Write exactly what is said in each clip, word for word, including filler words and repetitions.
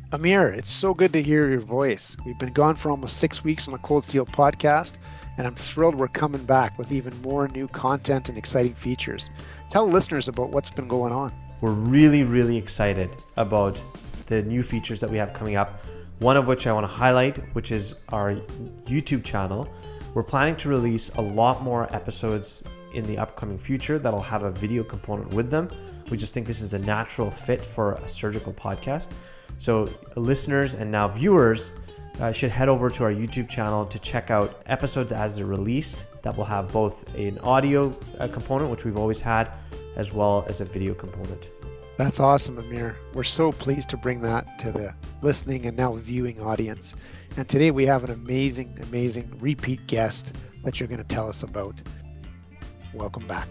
Amir, it's so good to hear your voice. We've been gone for almost six weeks on the Cold Steel podcast, and I'm thrilled we're coming back with even more new content and exciting features. Tell listeners about what's been going on. We're really, really excited about the new features that we have coming up. One of which I want to highlight, which is our YouTube channel. We're planning to release a lot more episodes in the upcoming future that'll have a video component with them. We just think this is a natural fit for a surgical podcast. So listeners and now viewers uh, should head over to our YouTube channel to check out episodes as they're released that will have both an audio uh, component, which we've always had, as well as a video component. That's awesome, Amir. We're so pleased to bring that to the listening and now viewing audience. And today we have an amazing, amazing repeat guest that you're going to tell us about. Welcome back.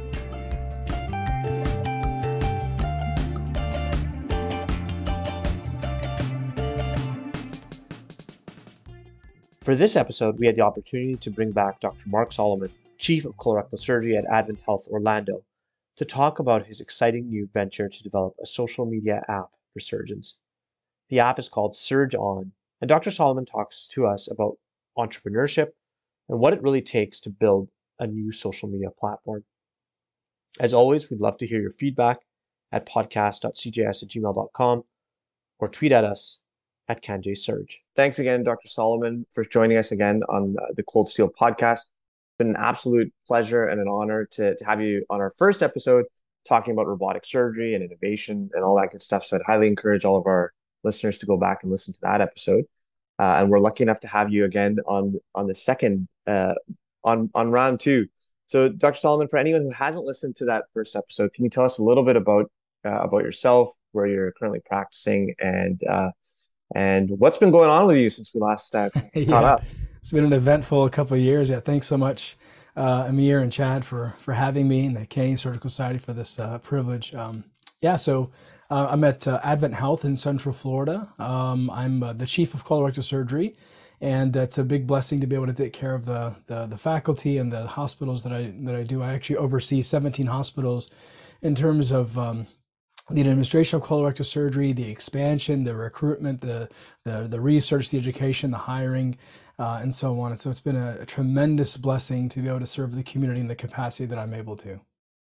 For this episode, we had the opportunity to bring back Doctor Mark Solomon, Chief of Colorectal Surgery at Advent Health Orlando, to talk about his exciting new venture to develop a social media app for surgeons. The app is called Surge On, and Doctor Solomon talks to us about entrepreneurship and what it really takes to build a new social media platform. As always, we'd love to hear your feedback at podcast dot c j s at gmail dot com or tweet at us at CanJSurge. Thanks again, Doctor Solomon, for joining us again on the Cold Steel podcast. It's been an absolute pleasure and an honor to, to have you on our first episode talking about robotic surgery and innovation and all that good stuff. So I'd highly encourage all of our listeners to go back and listen to that episode. Uh, and we're lucky enough to have you again on on the second, uh, on, on round two. So Doctor Solomon, for anyone who hasn't listened to that first episode, can you tell us a little bit about uh, about yourself, where you're currently practicing, and uh, and what's been going on with you since we last uh, caught Yeah, up? it's been an eventful couple of years. Yeah, thanks so much, uh, Amir and Chad, for for having me, and the Canadian Surgical Society for this uh, privilege. Um, yeah, so uh, I'm at uh, Advent Health in Central Florida. Um, I'm uh, the chief of colorectal surgery, and it's a big blessing to be able to take care of the, the the faculty and the hospitals that I that I do. I actually oversee seventeen hospitals in terms of um, the administration of colorectal surgery, the expansion, the recruitment, the the, the research, the education, the hiring, uh, and so on. And so it's been a, a tremendous blessing to be able to serve the community in the capacity that I'm able to.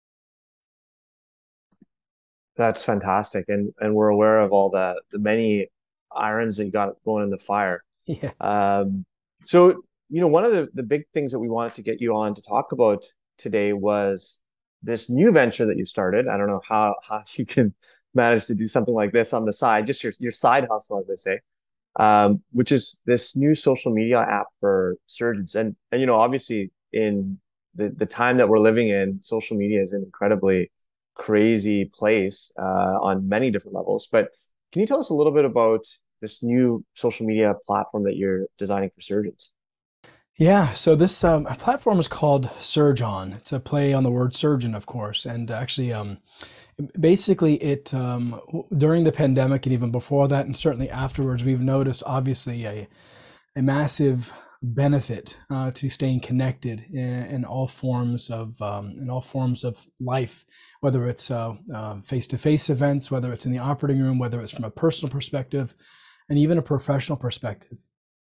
That's fantastic, and and we're aware of all the the many irons that you got going in the fire. Yeah. Um, so you know, one of the the big things that we wanted to get you on to talk about today was this new venture that you started. I don't know how how you can manage to do something like this on the side, just your your side hustle, as they say, um, which is this new social media app for surgeons. And and you know, obviously in the the time that we're living in, social media is an incredibly crazy place uh, on many different levels. But can you tell us a little bit about this new social media platform that you're designing for surgeons? Yeah, so this um, platform is called Surge On. It's a play on the word surgeon, of course, and actually, um, basically, it um, w- during the pandemic and even before that, and certainly afterwards, we've noticed obviously a a massive benefit uh, to staying connected in, in all forms of um, in all forms of life, whether it's uh, uh, face-to-face events, whether it's in the operating room, whether it's from a personal perspective, and even a professional perspective.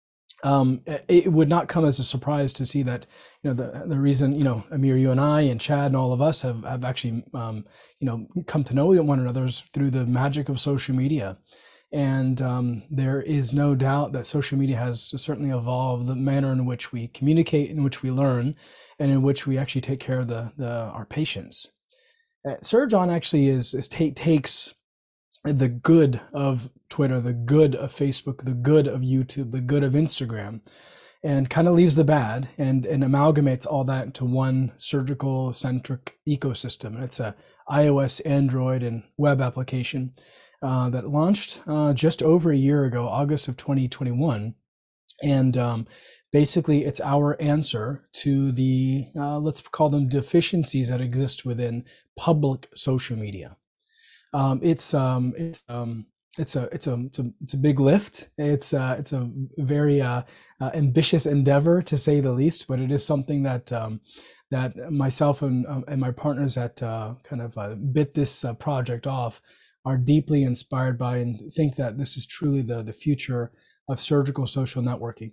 Um, it would not come as a surprise to see that, you know, the the reason, you know, Amir, you and I and Chad and all of us have, have actually, um, you know, come to know one another is through the magic of social media. And um, there is no doubt that social media has certainly evolved the manner in which we communicate, in which we learn, and in which we actually take care of the, the our patients. Uh, Surge On actually is, is take, takes the good of Twitter, the good of Facebook, the good of YouTube, the good of Instagram, and kind of leaves the bad and, and amalgamates all that into one surgical centric ecosystem. And it's a iOS, Android, and web application uh, that launched uh, just over a year ago, August of twenty twenty-one. And um, basically, it's our answer to the, uh, let's call them deficiencies that exist within public social media. Um, it's um, it's um, it's a it's a it's a it's a big lift. It's uh, it's a very uh, uh, ambitious endeavor, to say the least. But it is something that um, that myself and um, and my partners that uh, kind of uh, bit this uh, project off. are deeply inspired by and think that this is truly the, the future of surgical social networking.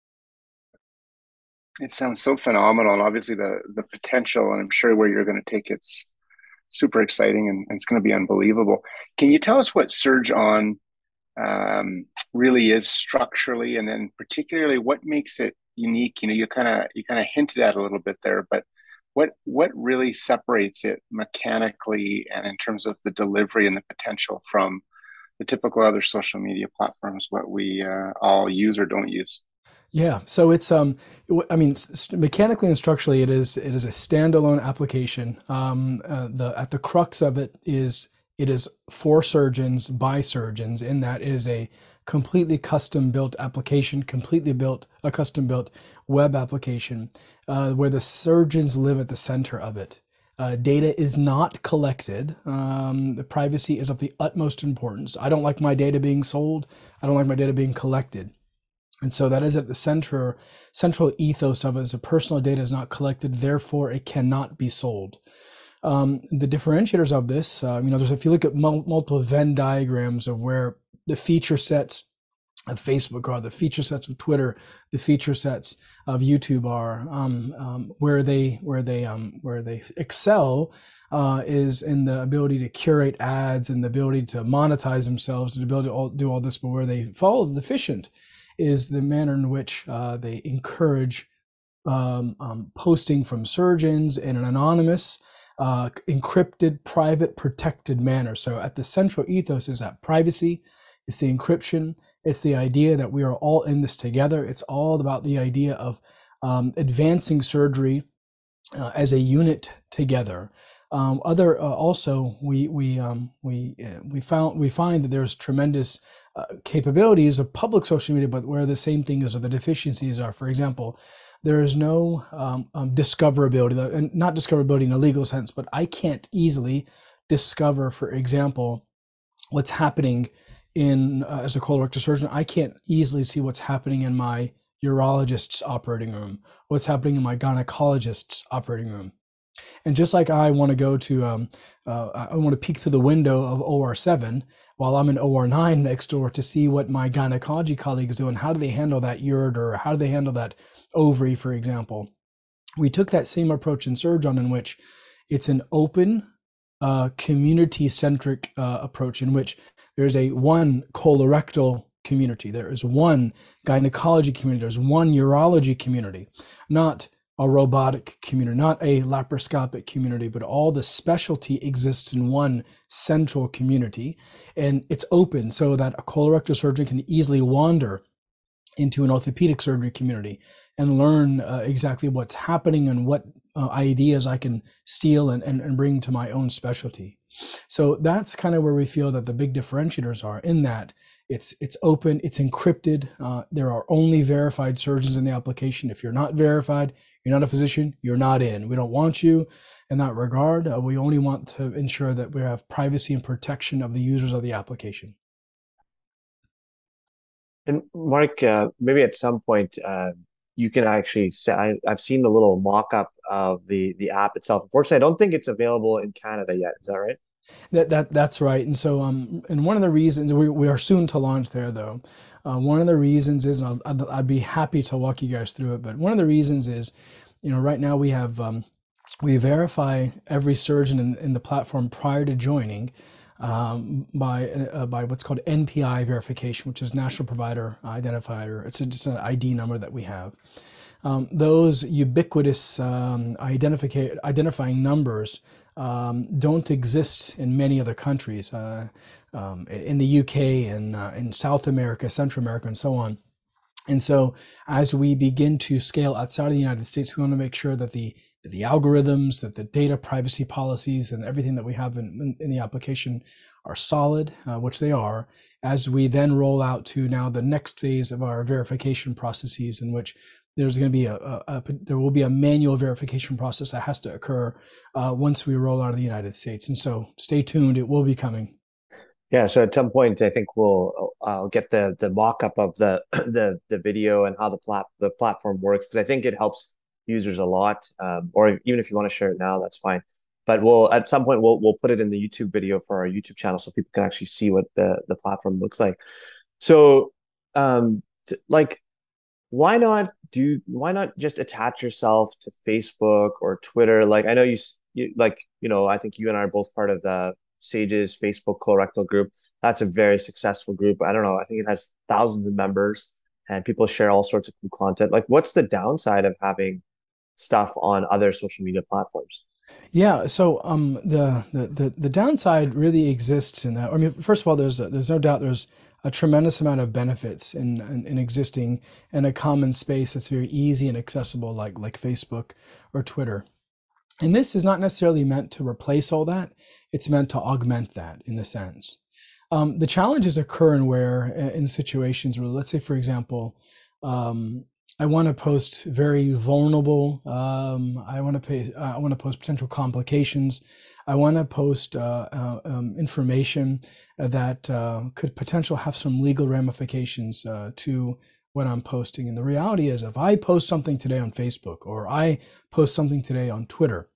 It sounds so phenomenal, and obviously the the potential, and I'm sure where you're going to take it's super exciting, and, and it's going to be unbelievable. Can you tell us what Surge On um, really is structurally, and then particularly what makes it unique? You know, you kind of you kind of hinted at a little bit there, but what what really separates it mechanically and in terms of the delivery and the potential from the typical other social media platforms, what we uh, all use or don't use? Yeah, so it's um, I mean, mechanically and structurally, it is it is a standalone application. Um, uh, the at the crux of it is it is for surgeons by surgeons. In that it is a completely custom built application, completely built a custom built web application, uh, where the surgeons live at the center of it. Uh, data is not collected. Um, the privacy is of the utmost importance. I don't like my data being sold. I don't like my data being collected. And so that is at the center, central ethos of it is a personal data is not collected, therefore it cannot be sold. Um, the differentiators of this, uh, you know, there's if you look at mul- multiple Venn diagrams of where the feature sets of Facebook are, the feature sets of Twitter, the feature sets of YouTube are, um, um, where they where they um, where they excel uh, is in the ability to curate ads and the ability to monetize themselves, and the ability to all, do all this, but where they fall deficient is the manner in which uh, they encourage um, um, posting from surgeons in an anonymous, uh, encrypted, private, protected manner. So at the central ethos is that privacy, it's the encryption, it's the idea that we are all in this together. It's all about the idea of um, advancing surgery uh, as a unit together. Um, other uh, also we we um, we uh, we found we find that there's tremendous uh, capabilities of public social media, but where the same thing is, or the deficiencies are. For example, there is no um, um, discoverability, and not discoverability in a legal sense, but I can't easily discover, for example, what's happening in uh, as a colorectal surgeon. I can't easily see what's happening in my urologist's operating room, what's happening in my gynecologist's operating room. And just like I want to go to, um, uh, I want to peek through the window of O R seven while I'm in O R nine next door to see what my gynecology colleagues do and how do they handle that ureter, or how do they handle that ovary, for example. We took that same approach in Surgeon, in which it's an open, uh, community-centric uh, approach in which there's a one colorectal community, there is one gynecology community, there's one urology community, not a robotic community, not a laparoscopic community, but all the specialty exists in one central community. And it's open so that a colorectal surgeon can easily wander into an orthopedic surgery community and learn uh, exactly what's happening and what uh, ideas I can steal and, and, and bring to my own specialty. So that's kind of where we feel that the big differentiators are, in that it's it's open, it's encrypted. Uh, there are only verified surgeons in the application. If you're not verified, you're not a physician, you're not in. We don't want you in that regard. Uh, we only want to ensure that we have privacy and protection of the users of the application. And Mark, uh, maybe at some point uh, you can actually say, I, I've seen the little mock-up of the the app itself. Unfortunately, I don't think it's available in Canada yet. Is that right? That that that's right. And so um and one of the reasons we, we are soon to launch there, though. Uh, one of the reasons is, and I'd, I'd be happy to walk you guys through it, but one of the reasons is, you know, right now we have um, we verify every surgeon in, in the platform prior to joining um, by uh, by what's called N P I verification, which is National Provider Identifier. It's a, just an I D number that we have. Um, those ubiquitous um, identifica- identifying numbers um, don't exist in many other countries, uh, um, in the U K and uh, in South America, Central America, and so on. And so as we begin to scale outside of the United States, we want to make sure that the that the algorithms, that the data privacy policies and everything that we have in, in, in the application are solid, uh, which they are, as we then roll out to now the next phase of our verification processes, in which there's going to be a, a, a there will be a manual verification process that has to occur uh, once we roll out of the United States. And so stay tuned, it will be coming. Yeah, so at some point, I think we'll I'll get the the mock-up of the the the video and how the plat the platform works, because I think it helps users a lot. Um, or even if you want to share it now, that's fine. but we'll at some point we'll we'll put it in the YouTube video for our YouTube channel so people can actually see what the the platform looks like. So, um, t- like, why not do why not just attach yourself to Facebook or Twitter? Like, I know you, s- you like, you know, I think you and I are both part of the Sages Facebook colorectal group. That's a very successful group. I don't know. I think it has thousands of members and people share all sorts of cool content. Like, what's the downside of having stuff on other social media platforms? Yeah, so um, the, the the the downside really exists in that. I mean, first of all, there's a, there's no doubt there's a tremendous amount of benefits in, in in existing in a common space that's very easy and accessible, like like Facebook or Twitter. And this is not necessarily meant to replace all that; it's meant to augment that in a sense. Um, the challenges occur in where uh, in situations where, let's say, for example, um, I want to post very vulnerable. Um, I want to pay. Uh, I want to post potential complications. I want to post uh, uh, um, information that uh, could potentially have some legal ramifications uh, to what I'm posting. And the reality is, if I post something today on Facebook or I post something today on Twitter,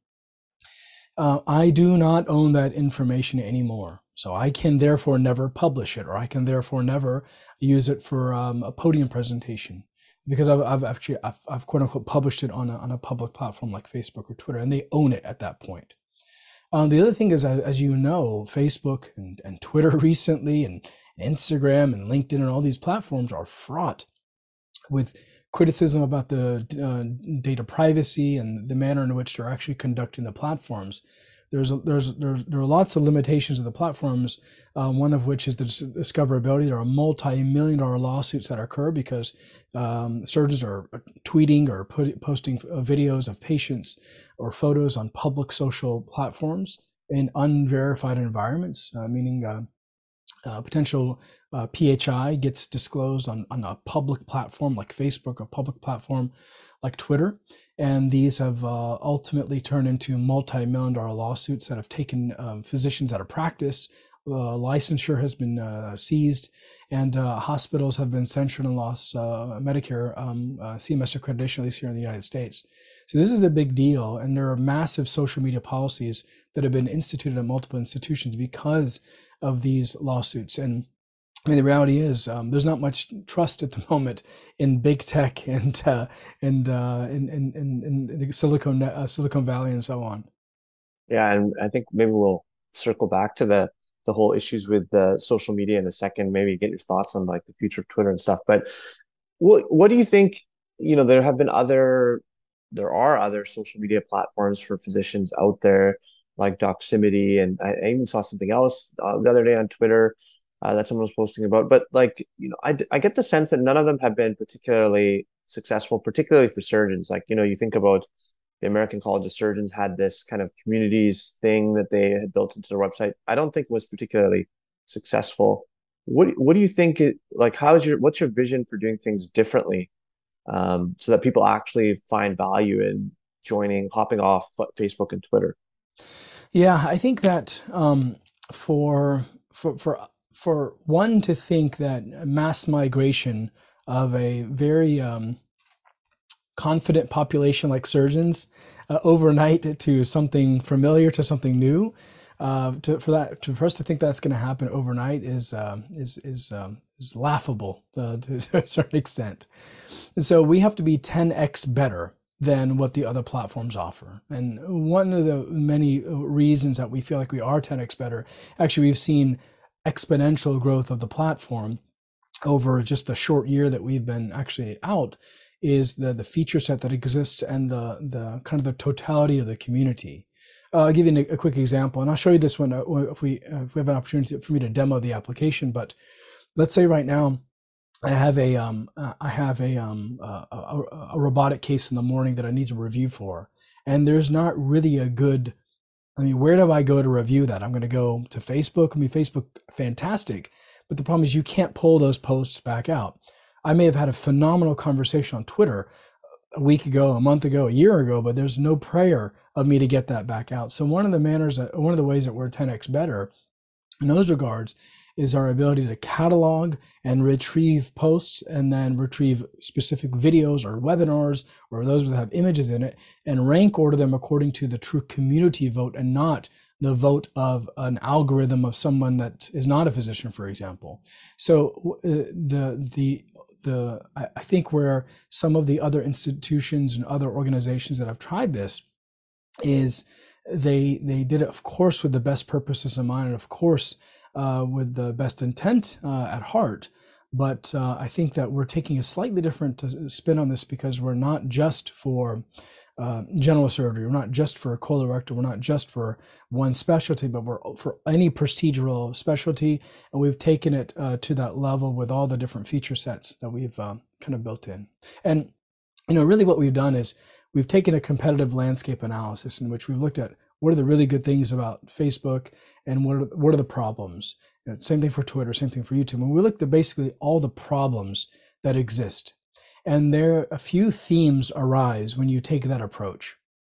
uh, I do not own that information anymore. So I can therefore never publish it, or I can therefore never use it for um, a podium presentation because I've, I've actually I've, I've quote unquote published it on a, on a public platform like Facebook or Twitter, and they own it at that point. Um, the other thing is, as, as you know, Facebook and, and Twitter recently, and Instagram and LinkedIn and all these platforms are fraught with criticism about the uh, data privacy and the manner in which they're actually conducting the platforms. There's a, there's there's there are lots of limitations of the platforms. Um, one of which is the discoverability. There are multi-million dollar lawsuits that occur because um, surgeons are tweeting or put, posting videos of patients or photos on public social platforms in unverified environments, uh, meaning uh, uh, potential uh, P H I gets disclosed on, on a public platform like Facebook, or public platform like Twitter. And these have uh, ultimately turned into multi-million dollar lawsuits that have taken um, physicians out of practice. Uh, licensure has been uh, seized, and uh, hospitals have been censured and lost uh, Medicare um, uh, C M S accreditation, at least here in the United States. So this is a big deal, and there are massive social media policies that have been instituted at multiple institutions because of these lawsuits. And I mean, the reality is um, there's not much trust at the moment in big tech and uh, and uh, in, in, in, in Silicon uh, Silicon Valley and so on. Yeah, and I think maybe we'll circle back to the the whole issues with the social media in a second, maybe get your thoughts on like the future of Twitter and stuff. But what what do you think, you know, there have been other there are other social media platforms for physicians out there like Doximity, and I, I even saw something else uh, the other day on Twitter uh, that someone was posting about. But like, you know, I I get the sense that none of them have been particularly successful, particularly for surgeons. Like, you know, you think about the American College of Surgeons had this kind of communities thing that they had built into their website. I don't think was particularly successful. What what do you think it like how's your what's your vision for doing things differently um, so that people actually find value in joining, hopping off Facebook and Twitter? Yeah, I think that um, for for for for one to think that mass migration of a very um, confident population like surgeons uh, overnight to something familiar, to something new, uh, to, for that to, for us to think that's going to happen overnight is um, is is um, is laughable uh, to, to a certain extent. And so we have to be ten x better than what the other platforms offer. And one of the many reasons that we feel like we are ten x better, actually, we've seen exponential growth of the platform over just the short year that we've been actually out, is the the feature set that exists and the the kind of the totality of the community. Uh, I'll give you a, a quick example, and I'll show you this one uh, if we uh, if we have an opportunity for me to demo the application. But let's say right now I have a um uh, I have a um uh, a, a robotic case in the morning that I need to review for, and there's not really a good. I mean, where do I go to review that? I'm going to go to Facebook. I mean, Facebook, fantastic, but the problem is you can't pull those posts back out. I may have had a phenomenal conversation on Twitter a week ago, a month ago, a year ago, but there's no prayer of me to get that back out. So one of the manners, that, one of the ways that we're ten x better in those regards is our ability to catalog and retrieve posts and then retrieve specific videos or webinars or those that have images in it and rank order them according to the true community vote and not the vote of an algorithm of someone that is not a physician, for example. So uh, the the the I, I think where some of the other institutions and other organizations that have tried this is they they did it, of course, with the best purposes in mind, and of course uh, with the best intent uh, at heart. But uh, I think that we're taking a slightly different spin on this because we're not just for uh, general surgery, we're not just for colorectal, we're not just for one specialty, but we're for any procedural specialty, and we've taken it uh, to that level with all the different feature sets that we've um, kind of built in. And you know, really what we've done is we've taken a competitive landscape analysis in which we've looked at what are the really good things about Facebook and what are, what are the problems. You know, same thing for Twitter, same thing for YouTube. And we looked at basically all the problems that exist. And there a few themes arise when you take that approach.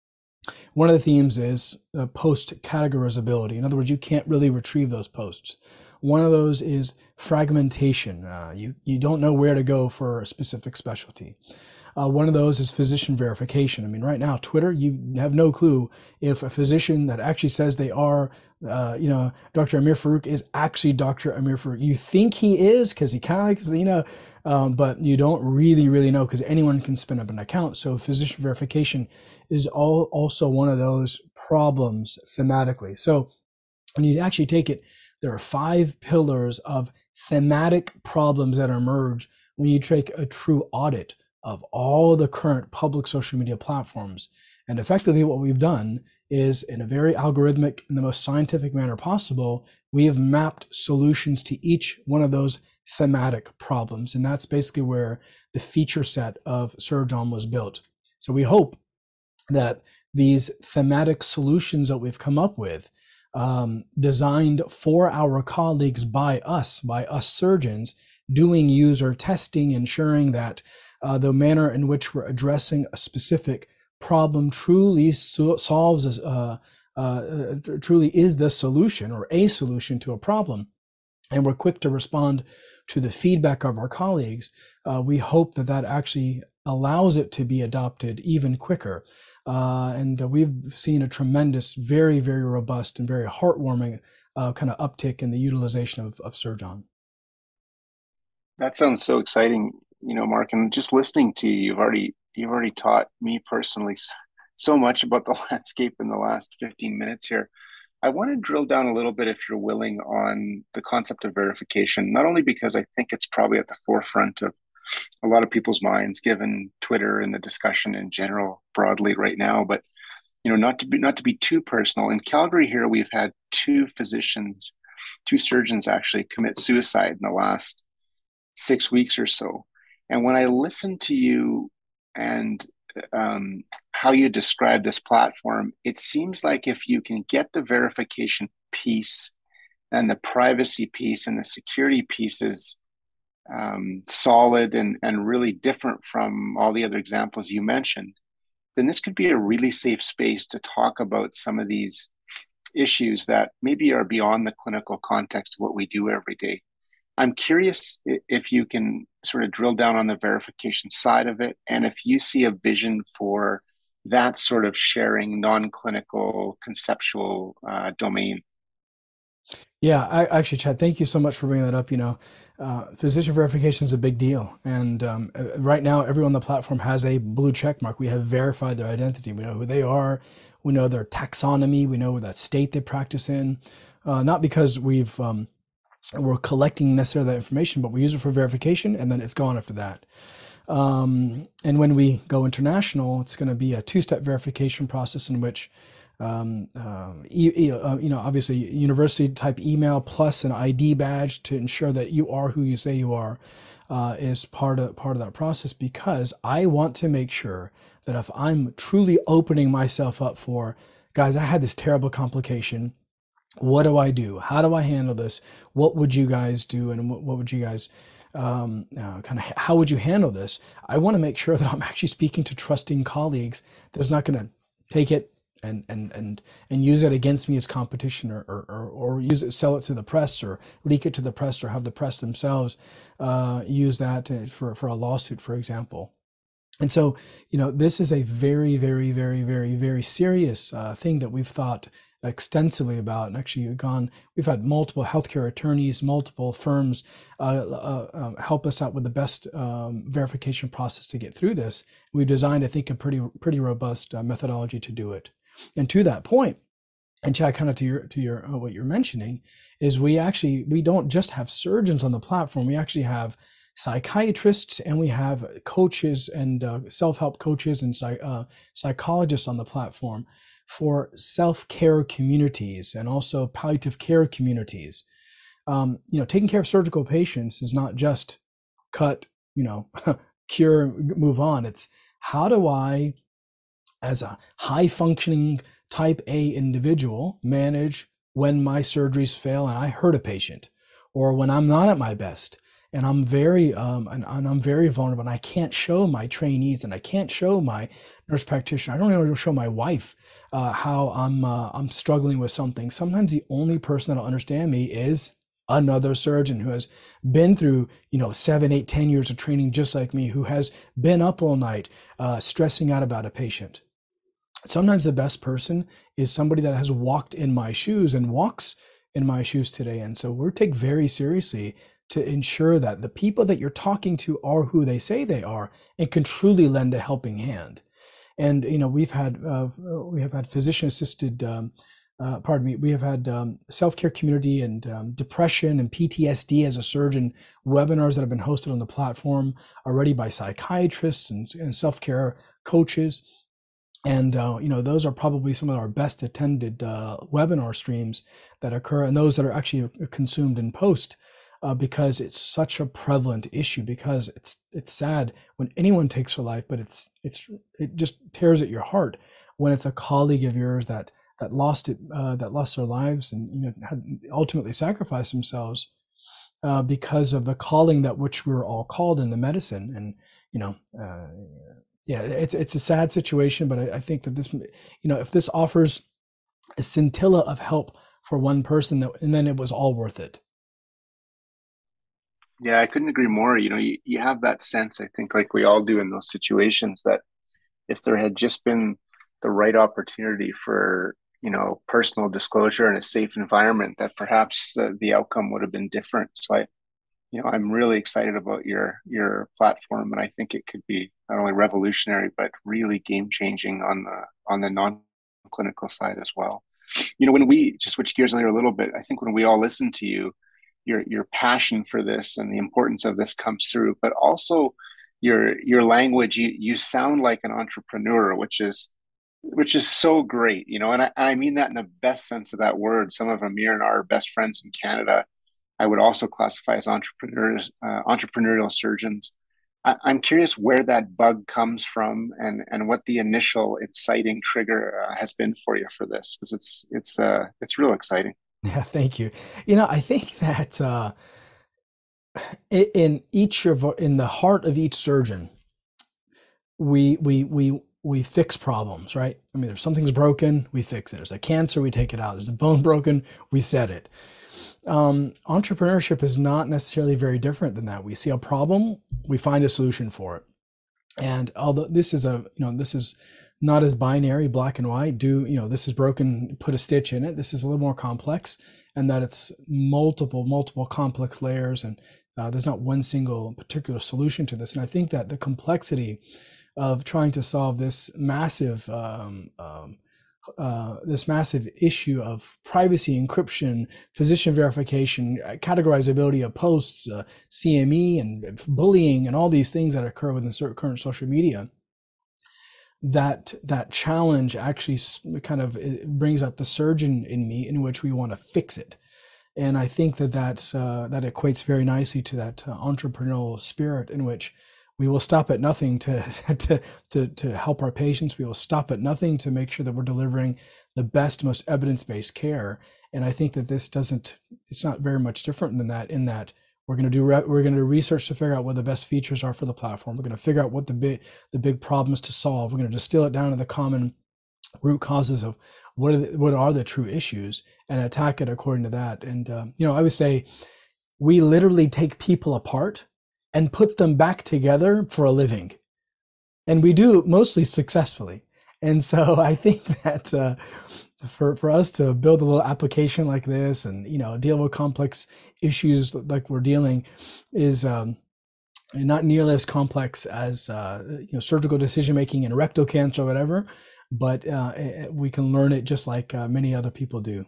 One of the themes is uh, post categorizability. In other words, you can't really retrieve those posts. One of those is fragmentation. Uh, you, you don't know where to go for a specific specialty. Uh, one of those is physician verification. I mean, right now, Twitter, you have no clue if a physician that actually says they are, uh, you know, Doctor Amir Farouk is actually Doctor Amir Farouk. You think he is because he kind of, you know, um, but you don't really, really know because anyone can spin up an account. So physician verification is all also one of those problems thematically. So when you actually take it, there are five pillars of thematic problems that emerge when you take a true audit of all the current public social media platforms. And effectively what we've done is, in a very algorithmic and the most scientific manner possible, we have mapped solutions to each one of those thematic problems. And that's basically where the feature set of Surgeon was built. So we hope that these thematic solutions that we've come up with, um, designed for our colleagues by us, by us surgeons, doing user testing, ensuring that Uh, the manner in which we're addressing a specific problem truly so solves, uh, uh, truly is the solution or a solution to a problem, and we're quick to respond to the feedback of our colleagues. Uh, we hope that that actually allows it to be adopted even quicker. Uh, and uh, we've seen a tremendous, very, very robust and very heartwarming uh, kind of uptick in the utilization of, of Surgeon. That sounds so exciting. You know, Mark, and just listening to you, you've already you've already taught me personally so much about the landscape in the last fifteen minutes here. I want to drill down a little bit, if you're willing, on the concept of verification, not only because I think it's probably at the forefront of a lot of people's minds, given Twitter and the discussion in general broadly right now, but you know, not to be not to be too personal. In Calgary here, we've had two physicians, two surgeons actually commit suicide in the last six weeks or so. And when I listen to you and um, how you describe this platform, it seems like if you can get the verification piece and the privacy piece and the security pieces um, solid and, and really different from all the other examples you mentioned, then this could be a really safe space to talk about some of these issues that maybe are beyond the clinical context of what we do every day. I'm curious if you can sort of drill down on the verification side of it, and if you see a vision for that sort of sharing non-clinical conceptual uh, domain. Yeah, I actually, Chad, thank you so much for bringing that up. You know, uh, physician verification is a big deal. And um, right now, everyone on the platform has a blue check mark. We have verified their identity. We know who they are. We know their taxonomy. We know that state they practice in. Uh, not because we've um, we're collecting necessarily that information, but we use it for verification, and then it's gone after that. Um, and when we go international, it's going to be a two-step verification process in which, um, um, e- e- uh, you know, obviously university type email plus an I D badge to ensure that you are who you say you are, uh, is part of part of that process. Because I want to make sure that if I'm truly opening myself up for, guys, I had this terrible complication. What do I do? How do I handle this? What would you guys do? And what, what would you guys um, uh, kind of, how would you handle this? I want to make sure that I'm actually speaking to trusting colleagues that's not going to take it and and and and use it against me as competition, or or, or, or use it, sell it to the press, or leak it to the press, or have the press themselves uh, use that to, for for a lawsuit, for example. And so, you know, this is a very, very, very, very, very serious uh, thing that we've thought extensively about, and actually gone, we've had multiple healthcare attorneys, multiple firms uh, uh, uh, help us out with the best um, verification process to get through this. We've designed, I think, a pretty pretty robust uh, methodology to do it. And to that point, and Chad, kind of to your to your uh, what you're mentioning, is we actually we don't just have surgeons on the platform. We actually have psychiatrists, and we have coaches and uh, self-help coaches and uh, psychologists on the platform for self-care communities and also palliative care communities. Um, you know, taking care of surgical patients is not just cut, you know, cure, move on. It's how do I, as a high-functioning type A individual, manage when my surgeries fail and I hurt a patient, or when I'm not at my best and I'm very um, and, and I'm very vulnerable, and I can't show my trainees, and I can't show my nurse practitioner, I don't even show my wife uh, how I'm uh, I'm struggling with something. Sometimes the only person that'll understand me is another surgeon who has been through, you know, seven, eight, ten years of training just like me, who has been up all night uh, stressing out about a patient. Sometimes the best person is somebody that has walked in my shoes and walks in my shoes today. And so we're take very seriously to ensure that the people that you're talking to are who they say they are and can truly lend a helping hand. And, you know, we've had, uh, we have had physician assisted, um, uh, pardon me, we have had um, self-care community and um, depression and P T S D as a surgeon webinars that have been hosted on the platform already by psychiatrists and, and self-care coaches. And, uh, you know, those are probably some of our best attended uh, webinar streams that occur, and those that are actually consumed in post. Uh, because it's such a prevalent issue, because it's it's sad when anyone takes their life, but it's it's it just tears at your heart when it's a colleague of yours that that lost it uh, that lost their lives and, you know, had ultimately sacrificed themselves uh, because of the calling that which we were all called in the medicine. And, you know, uh, yeah, it's it's a sad situation, but I, I think that this, you know, if this offers a scintilla of help for one person, that, and then it was all worth it. Yeah, I couldn't agree more. You know, you, you have that sense, I think, like we all do in those situations, that if there had just been the right opportunity for, you know, personal disclosure and a safe environment, that perhaps the, the outcome would have been different. So I, you know, I'm really excited about your your platform, and I think it could be not only revolutionary, but really game changing on the on the non-clinical side as well. You know, when we just switch gears there a little bit, I think when we all listen to you, your your passion for this and the importance of this comes through, but also your your language, you you sound like an entrepreneur, which is which is so great, you know, and I, I mean that in the best sense of that word. Some of Amir and our best friends in Canada, I would also classify as entrepreneurs, uh, entrepreneurial surgeons. I, I'm curious where that bug comes from, and and what the initial inciting trigger uh, has been for you for this, because it's it's uh it's real exciting. Yeah, thank you. You know, I think that uh, in each of in the heart of each surgeon, we we we we fix problems, right? I mean, if something's broken, we fix it. There's a cancer, we take it out. There's a bone broken, we set it. Um, entrepreneurship is not necessarily very different than that. We see a problem, we find a solution for it. And although this is a, you know, this is not as binary, black and white, do, you know, this is broken, put a stitch in it. This is a little more complex, and that it's multiple, multiple complex layers, and uh, there's not one single particular solution to this. And I think that the complexity of trying to solve this massive, um, um, uh, this massive issue of privacy, encryption, physician verification, categorizability of posts, uh, C M E, and bullying, and all these things that occur within current social media, that that challenge actually kind of brings out the surgeon in me, in which we want to fix it. And I think that that's, uh, that equates very nicely to that uh, entrepreneurial spirit, in which we will stop at nothing to, to to to help our patients. We will stop at nothing to make sure that we're delivering the best, most evidence-based care. And I think that this doesn't, it's not very much different than that, in that we're going to do we're going to do research to figure out what the best features are for the platform. We're going to figure out what the big the big problems to solve. We're going to distill it down to the common root causes of what are the, what are the true issues, and attack it according to that. And uh, you know, I would say we literally take people apart and put them back together for a living, and we do it mostly successfully. And so I think that uh, for for us to build a little application like this, and you know, deal with complex issues like we're dealing, is um, not nearly as complex as uh, you know, surgical decision making in rectal cancer or whatever, but uh, we can learn it just like uh, many other people do.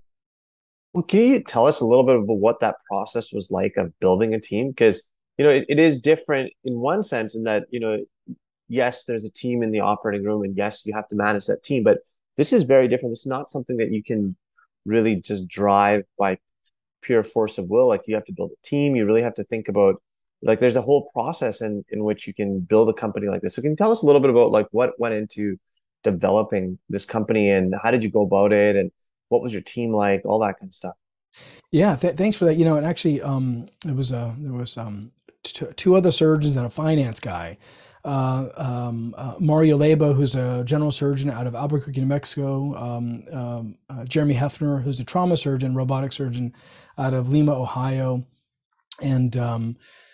Well, can you tell us a little bit about what that process was like of building a team? Because, you know, it, it is different in one sense in that, you know, yes, there's a team in the operating room, and yes, you have to manage that team, but this is very different. This is not something that you can really just drive by pure force of will. Like, you have to build a team. You really have to think about, like, there's a whole process in, in which you can build a company like this. So can you tell us a little bit about like what went into developing this company, and how did you go about it, and what was your team like, all that kind of stuff? Yeah, th- thanks for that. You know, and actually, um, it was uh, there was um, t- two other surgeons and a finance guy. Uh, um, uh, Mario Leba, who's a general surgeon out of Albuquerque, New Mexico. Um, um, uh, Jeremy Hefner, who's a trauma surgeon, robotic surgeon out of Lima, Ohio, and um,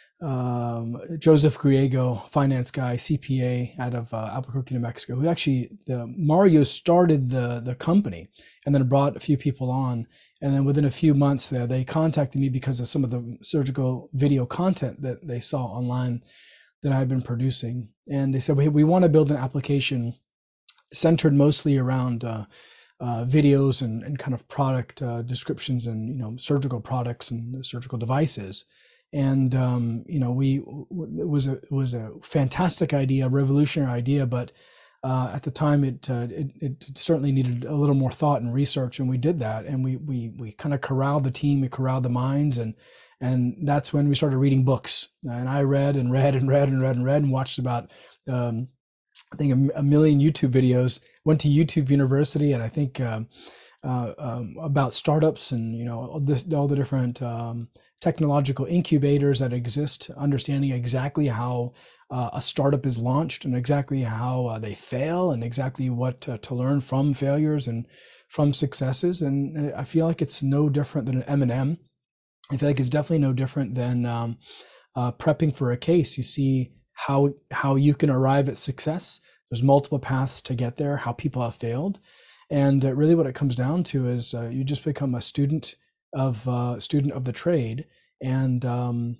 um, Joseph Griego, finance guy, C P A out of uh, Albuquerque, New Mexico. Who actually, the Mario started the the company, and then brought a few people on. And then within a few months there, they contacted me because of some of the surgical video content that they saw online that I had been producing. And they said, we, we want to build an application centered mostly around uh, uh, videos and, and kind of product uh, descriptions and, you know, surgical products and surgical devices. And, um, you know, we, it was a, it was a fantastic idea, revolutionary idea, but uh, at the time it, uh, it, it certainly needed a little more thought and research. And we did that. And we, we, we kind of corralled the team, we corralled the minds, and And that's when we started reading books. And I read and read and read and read and read and watched about, um, I think, a, a million YouTube videos. Went to YouTube University, and I think um, uh, um, about startups and, you know, all, this, all the different um, technological incubators that exist, understanding exactly how uh, a startup is launched and exactly how uh, they fail and exactly what uh, to learn from failures and from successes. And I feel like it's no different than an M and M. I feel like it's definitely no different than um, uh, prepping for a case. You see how how you can arrive at success. There's multiple paths to get there, how people have failed. And uh, really what it comes down to is uh, you just become a student of uh, student of the trade. And um,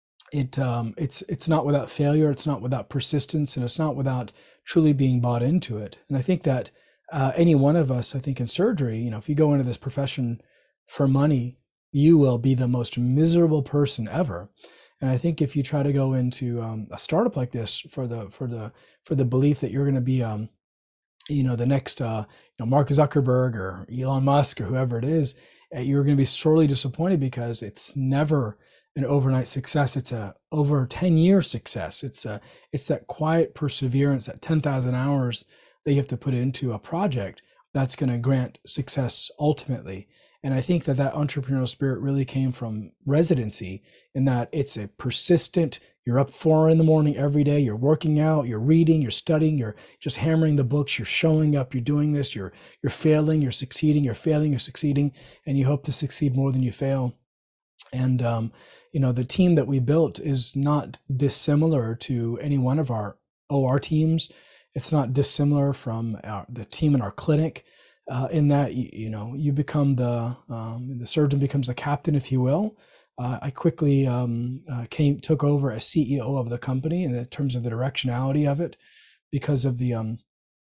it um, it's it's not without failure, it's not without persistence, and it's not without truly being bought into it. And I think that uh, any one of us, I think in surgery, you know, if you go into this profession for money, you will be the most miserable person ever. And I think if you try to go into um, a startup like this for the for the for the belief that you're going to be, um, you know, the next, uh, you know, Mark Zuckerberg or Elon Musk or whoever it is, uh, you're going to be sorely disappointed, because it's never an overnight success. It's a over ten year success. It's a it's that quiet perseverance, that ten thousand hours that you have to put into a project that's going to grant success ultimately. And I think that that entrepreneurial spirit really came from residency, in that it's a persistent, you're up four in the morning every day, you're working out, you're reading, you're studying, you're just hammering the books, you're showing up, you're doing this, you're you're failing, you're succeeding, you're failing, you're succeeding, and you hope to succeed more than you fail. And, um, you know, the team that we built is not dissimilar to any one of our O R teams. It's not dissimilar from our, the team in our clinic. Uh, in that, you, you know, you become the um, the surgeon becomes the captain, if you will. Uh, I quickly um, uh, came took over as C E O of the company in terms of the directionality of it, because of the um,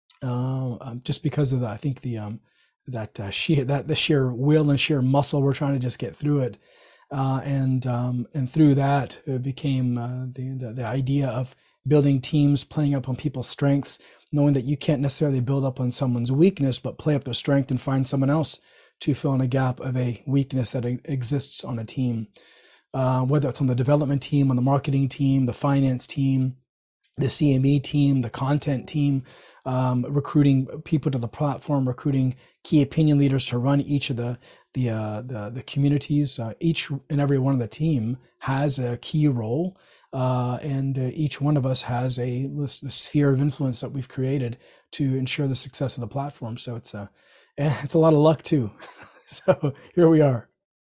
uh, um, just because of the I think the um, that uh, sheer that the sheer will and sheer muscle we're trying to just get through it, uh, and um, and through that it became uh, the, the the idea of building teams, playing up on people's strengths, knowing that you can't necessarily build up on someone's weakness, but play up their strength and find someone else to fill in a gap of a weakness that exists on a team. Uh, whether it's on the development team, on the marketing team, the finance team, the C M E team, the content team, um, recruiting people to the platform, recruiting key opinion leaders to run each of the the uh, the, the communities. Uh, each and every one of the team has a key role. Uh, and uh, each one of us has a, this, this sphere of influence that we've created to ensure the success of the platform. So it's a, it's a lot of luck too. So here we are.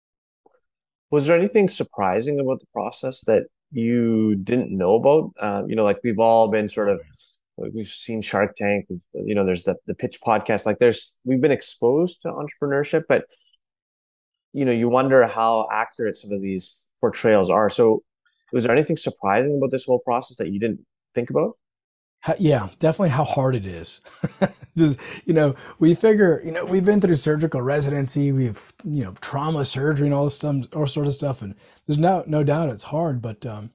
Was there anything surprising about the process that you didn't know about? Um, you know, like we've all been sort of, like we've seen Shark Tank, you know, there's the, the Pitch podcast, like there's, we've been exposed to entrepreneurship, but you know, you wonder how accurate some of these portrayals are. So was there anything surprising about this whole process that you didn't think about? Yeah, definitely how hard it is. This, you know, we figure, you know, we've been through surgical residency, we've, you know, trauma surgery and all this stuff, all sort of stuff. And there's no, no doubt it's hard, but um,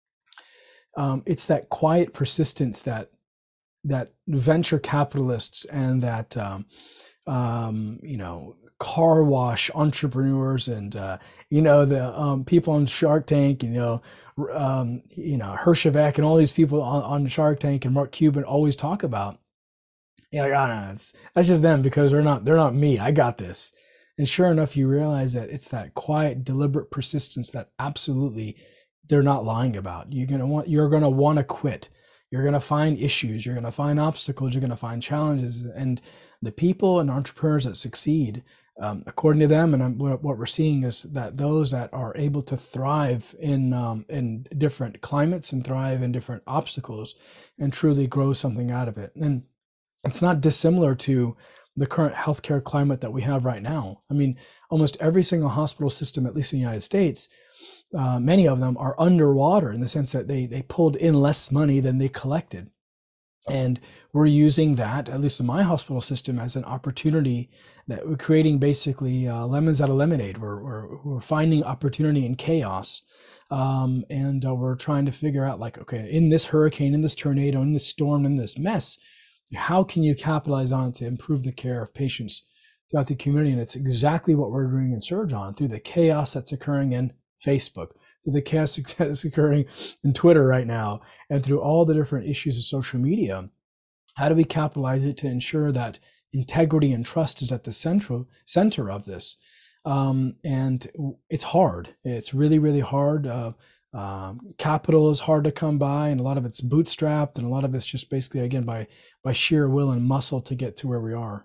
um, it's that quiet persistence that, that venture capitalists and that, um, um, you know, car wash entrepreneurs and, uh, you know, the um, people on Shark Tank, you know, um, you know, Hershevek and all these people on, on Shark Tank and Mark Cuban always talk about. You know, like, oh, no, it's, that's just them because they're not, they're not me. I got this. And sure enough, you realize that it's that quiet, deliberate persistence that absolutely they're not lying about. You're going to want, you're going to want to quit. You're going to find issues. You're going to find obstacles. You're going to find challenges. And the people and entrepreneurs that succeed, um, according to them, and I'm, what we're seeing is that those that are able to thrive in um, in different climates and thrive in different obstacles and truly grow something out of it. And it's not dissimilar to the current healthcare climate that we have right now. I mean, almost every single hospital system, at least in the United States, uh, many of them are underwater in the sense that they they pulled in less money than they collected. And we're using that, at least in my hospital system, as an opportunity that we're creating basically uh, lemons out of lemonade. We're, we're, we're finding opportunity in chaos. Um, and uh, we're trying to figure out like, okay, in this hurricane, in this tornado, in this storm, in this mess, how can you capitalize on it to improve the care of patients throughout the community? And it's exactly what we're doing in SurgeOn through the chaos that's occurring in Facebook, through the chaos that's occurring in Twitter right now, and through all the different issues of social media. How do we capitalize it to ensure that integrity and trust is at the central center of this? Um, and it's hard. It's really, really hard. Uh, um, capital is hard to come by, and a lot of it's bootstrapped, and a lot of it's just basically, again, by by sheer will and muscle to get to where we are.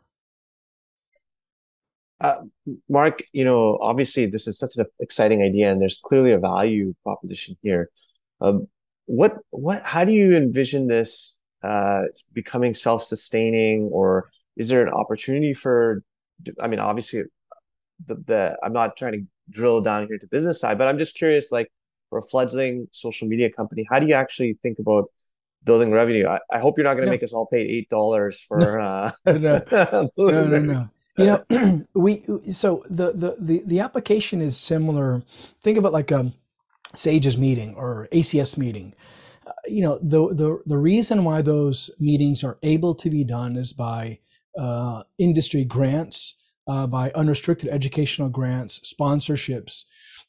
Uh, Mark, you know, obviously this is such an exciting idea, and there's clearly a value proposition here. Um, what, what, how do you envision this uh, becoming self-sustaining, or is there an opportunity for? I mean, obviously, the, the I'm not trying to drill down here to business side, but I'm just curious, like for a fledgling social media company, how do you actually think about building revenue? I, I hope you're not going to No. make us all pay eight dollars for. Uh, no, no, no, no. You know, we so the, the the the application is similar. Think of it like a SAGES meeting or A C S meeting. Uh, you know, the the the reason why those meetings are able to be done is by uh, industry grants, uh, by unrestricted educational grants, sponsorships,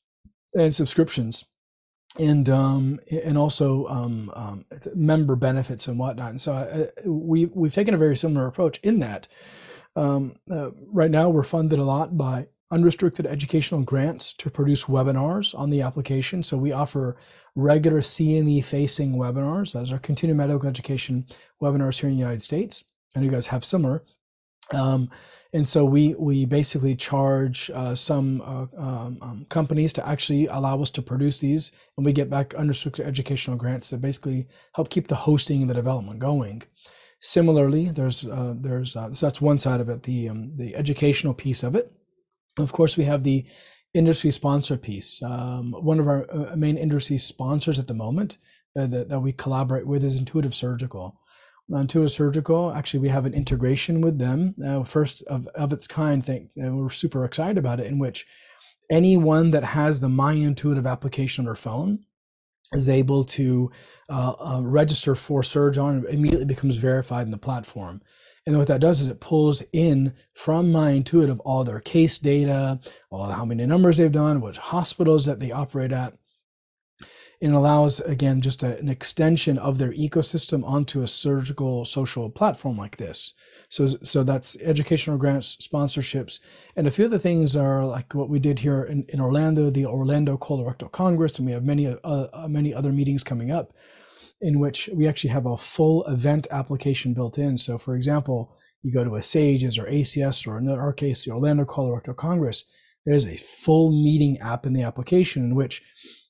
and subscriptions, and um, and also um, um, member benefits and whatnot. And so uh, we we've taken a very similar approach in that. Um, uh, right now, we're funded a lot by unrestricted educational grants to produce webinars on the application. So we offer regular C M E-facing webinars. Those are continuing medical education webinars here in the United States, and you guys have similar. Um, and so we we basically charge uh, some uh, um, um, companies to actually allow us to produce these, and we get back unrestricted educational grants that basically help keep the hosting and the development going. Similarly, there's uh, there's uh, so that's one side of it, the um, the educational piece of it. Of course, we have the industry sponsor piece. Um, one of our uh, main industry sponsors at the moment uh, that, that we collaborate with is Intuitive Surgical. Intuitive Surgical, actually, we have an integration with them, uh, first of, of its kind thing, and we're super excited about it, in which anyone that has the My Intuitive application on their phone is able to uh, uh, register for SurgeOn and immediately becomes verified in the platform. And what that does is it pulls in from My Intuitive all their case data, all how many numbers they've done, which hospitals that they operate at. It allows, again, just a, an extension of their ecosystem onto a surgical social platform like this. So, so that's educational grants, sponsorships, and a few of the things are like what we did here in, in Orlando, the Orlando Colorectal Congress, and we have many, uh, many other meetings coming up in which we actually have a full event application built in. So for example, you go to a SAGES or A C S, or in our case, the Orlando Colorectal Congress, there's a full meeting app in the application in which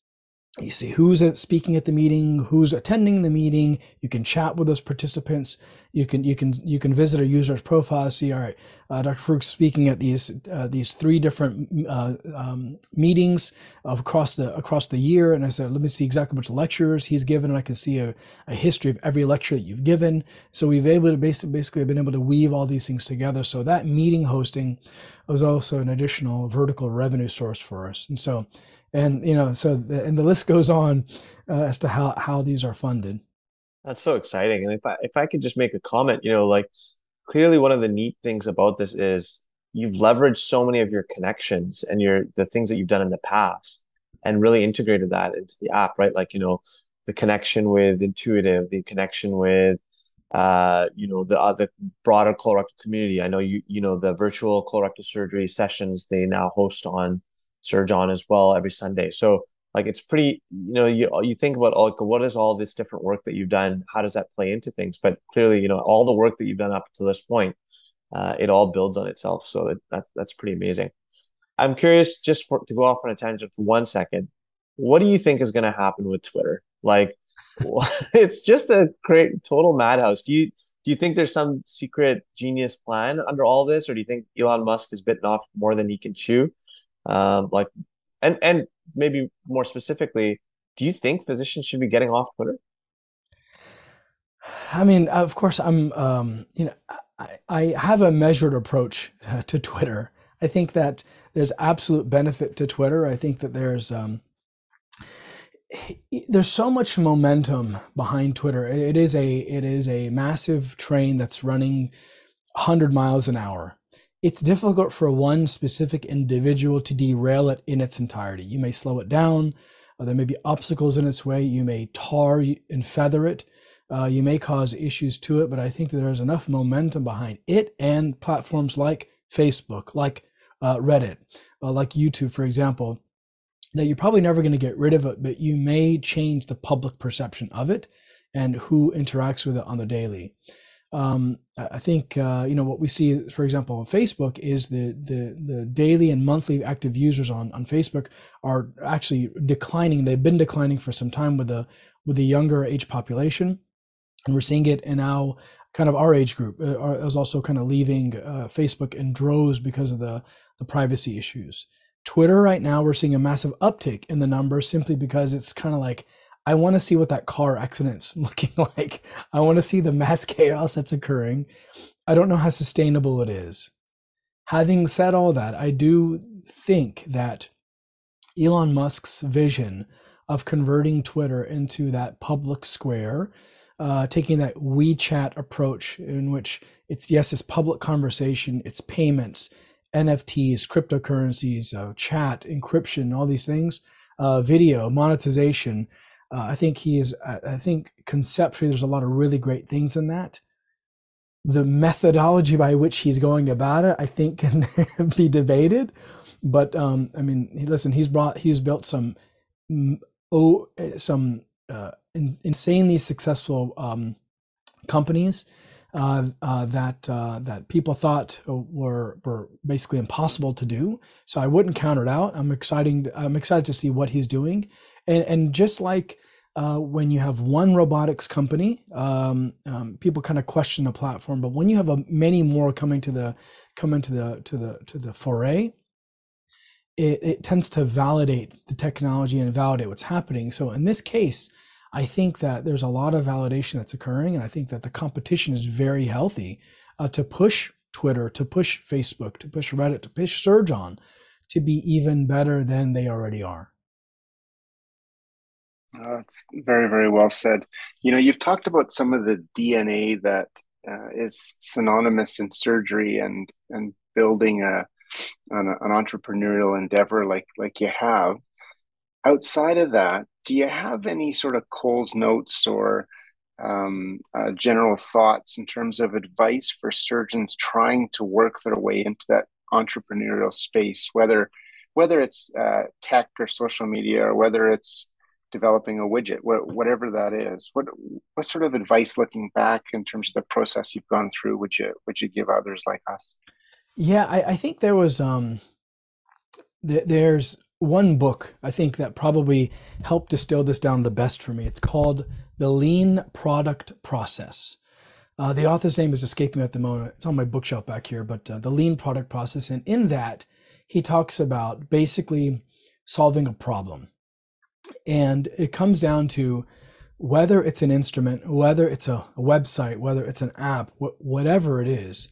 you see who's speaking at the meeting, who's attending the meeting. You can chat with those participants. You can you can you can visit a user's profile, see, all right, uh, Doctor Farouk's speaking at these uh, these three different uh, um, meetings across the across the year, and I said, let me see exactly which lectures he's given, and I can see a, a history of every lecture that you've given. So we've able to basically basically been able to weave all these things together. So that meeting hosting was also an additional vertical revenue source for us, and so. And, you know, so, the, and the list goes on uh, as to how, how these are funded. That's so exciting. And if I if I could just make a comment, you know, like clearly one of the neat things about this is you've leveraged so many of your connections and your the things that you've done in the past and really integrated that into the app, right? Like, you know, the connection with Intuitive, the connection with uh, you know, the other broader colorectal community. I know you, you know, the virtual colorectal surgery sessions they now host on SurgeOn as well every Sunday. So like it's pretty, you know, you you think about like what is all this different work that you've done? How does that play into things? But clearly, you know, all the work that you've done up to this point, uh, it all builds on itself. So that, that's that's pretty amazing. I'm curious, just for to go off on a tangent for one second, what do you think is going to happen with Twitter? Like, it's just a great total madhouse. Do you do you think there's some secret genius plan under all this, or do you think Elon Musk has bitten off more than he can chew? Um, like, and and maybe more specifically, do you think physicians should be getting off Twitter? I mean, of course, I'm, um, you know, I, I have a measured approach uh, to Twitter. I think that there's absolute benefit to Twitter. I think that there's, um, there's so much momentum behind Twitter. It is a, it is a massive train that's running one hundred miles an hour. It's difficult for one specific individual to derail it in its entirety. You may slow it down. Uh, there may be obstacles in its way. You may tar and feather it. Uh, you may cause issues to it, but I think that there's enough momentum behind it and platforms like Facebook, like uh, Reddit, uh, like YouTube, for example, that you're probably never going to get rid of it, but you may change the public perception of it and who interacts with it on the daily. Um, I think, uh, you know, what we see, for example, on Facebook is the, the, the daily and monthly active users on, on Facebook are actually declining. They've been declining for some time with the, with the younger age population. And we're seeing it in now kind of our age group uh, is also kind of leaving uh, Facebook in droves because of the, the privacy issues. Twitter right now, we're seeing a massive uptick in the numbers simply because it's kind of like, I want to see what that car accident's looking like. I want to see the mass chaos that's occurring. I don't know how sustainable it is. Having said all that, I do think that Elon Musk's vision of converting Twitter into that public square, uh, taking that WeChat approach in which it's, yes, it's public conversation, it's payments, N F Ts, cryptocurrencies, uh, chat, encryption, all these things, uh, video, monetization. Uh, I think he is, I think conceptually there's a lot of really great things in that. The methodology by which he's going about it, I think can be debated. But um, I mean, listen, he's brought, he's built some, oh, some uh, in, insanely successful um, companies uh, uh, that uh, that people thought were were basically impossible to do. So I wouldn't count it out. I'm exciting. I'm excited to see what he's doing, and and just like uh, when you have one robotics company, um, um, people kind of question the platform. But when you have a, many more coming to the coming to the to the to the foray, it, it tends to validate the technology and validate what's happening. So in this case, I think that there's a lot of validation that's occurring, and I think that the competition is very healthy uh, to push Twitter, to push Facebook, to push Reddit, to push SurgeOn to be even better than they already are. Uh, it's very, very well said. You know, you've talked about some of the D N A that uh, is synonymous in surgery and and building a an, an entrepreneurial endeavor like like you have. Outside of that, do you have any sort of Cole's notes or um, uh, general thoughts in terms of advice for surgeons trying to work their way into that entrepreneurial space, whether whether it's uh, tech or social media, or whether it's developing a widget, wh- whatever that is? What what sort of advice, looking back in terms of the process you've gone through, would you would you give others like us? Yeah, I, I think there was um, th- there's one book I think that probably helped distill this down the best for me. It's called The Lean Product Process. Uh, the author's name is escaping me at the moment. It's on my bookshelf back here, but uh, The Lean Product Process. And in that, he talks about basically solving a problem. And it comes down to whether it's an instrument, whether it's a, a website, whether it's an app, wh- whatever it is,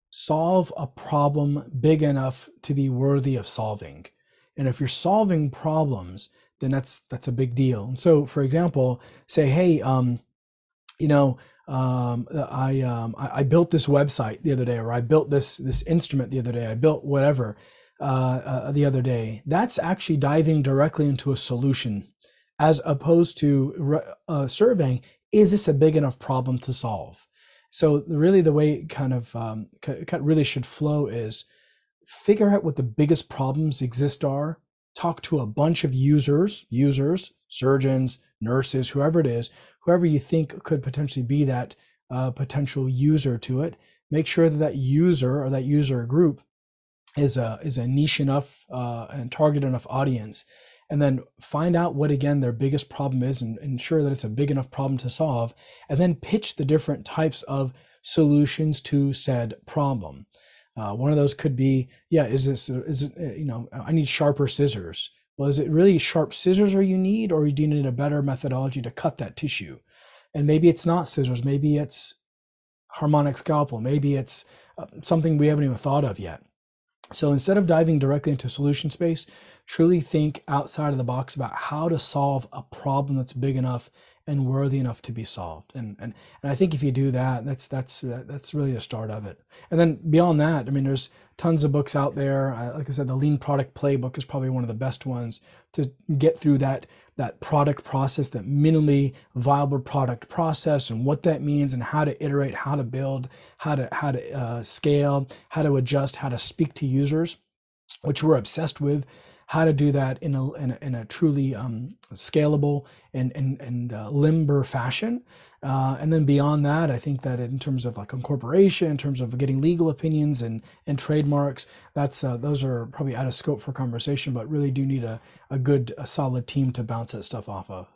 solve a problem big enough to be worthy of solving. And if you're solving problems, then that's that's a big deal. And so, for example, say, hey, um, you know, um, I, um, I I built this website the other day, or I built this this instrument the other day, I built whatever uh, uh, the other day. That's actually diving directly into a solution, as opposed to re- uh, surveying, is this a big enough problem to solve? So really, the way it kind of um, c- kind of really should flow is figure out what the biggest problems exist are, talk to a bunch of users, users, surgeons, nurses, whoever it is, whoever you think could potentially be that uh, potential user to it. Make sure that that user or that user group is a is a niche enough uh, and target enough audience, and then find out what again their biggest problem is, and ensure that it's a big enough problem to solve, and then pitch the different types of solutions to said problem. Uh, one of those could be, yeah, is this, is it, you know, I need sharper scissors. Well, is it really sharp scissors or you need, or do you need a better methodology to cut that tissue? And maybe it's not scissors, maybe it's harmonic scalpel, maybe it's uh, something we haven't even thought of yet. So instead of diving directly into solution space, truly think outside of the box about how to solve a problem that's big enough and worthy enough to be solved. And and and I think if you do that, that's that's that's really the start of it. And then beyond that, I mean, there's tons of books out there. Uh, like I said, the Lean Product Playbook is probably one of the best ones to get through that that product process, that minimally viable product process, and what that means, and how to iterate, how to build, how to how to uh, scale, how to adjust, how to speak to users, which we're obsessed with. How to do that in a in a, in a truly um, scalable and and and uh, limber fashion, uh, and then beyond that, I think that in terms of like incorporation, in terms of getting legal opinions and and trademarks, that's uh, those are probably out of scope for conversation, but really do need a a good, a solid team to bounce that stuff off of.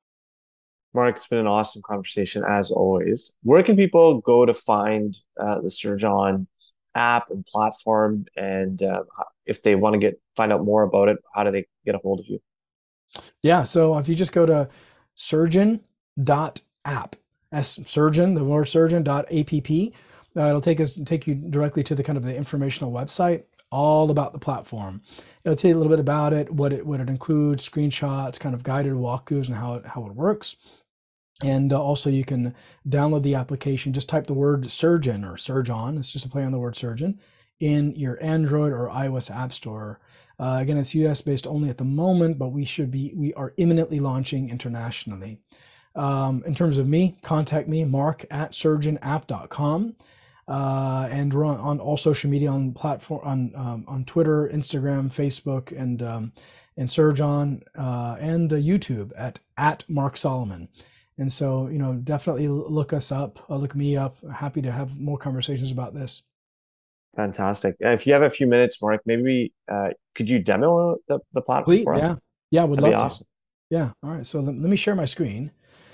Mark, it's been an awesome conversation as always. Where can people go to find uh, the Surgeon app and platform, and uh, if they want to get find out more about it, how do they get a hold of you? Yeah, so if you just go to surgeon dot app, as surgeon, the word surgeon dot app, uh, it'll take us take you directly to the kind of the informational website, all about the platform. It'll tell you a little bit about it, what it what it includes, screenshots, kind of guided walkthroughs, and how it how it works. And uh, also you can download the application. Just type the word surgeon or surgeon, it's just a play on the word surgeon, in your Android or iOS app store. Uh, again, it's U S based only at the moment, but we should be, we are imminently launching internationally. Um, in terms of me, contact me, mark at surgeon app dot com. Uh, and we're on, on all social media, on platform, on um, on Twitter, Instagram, Facebook, and um, and Surgeon, uh, and uh, YouTube at at Mark Solomon. And so, you know, definitely look us up, uh, look me up. Happy to have more conversations about this. Fantastic. And if you have a few minutes, Mark, maybe uh, could you demo the, the platform Please, for us? yeah, yeah, would That'd love be to. awesome. Yeah, all right. So let, let me share my screen.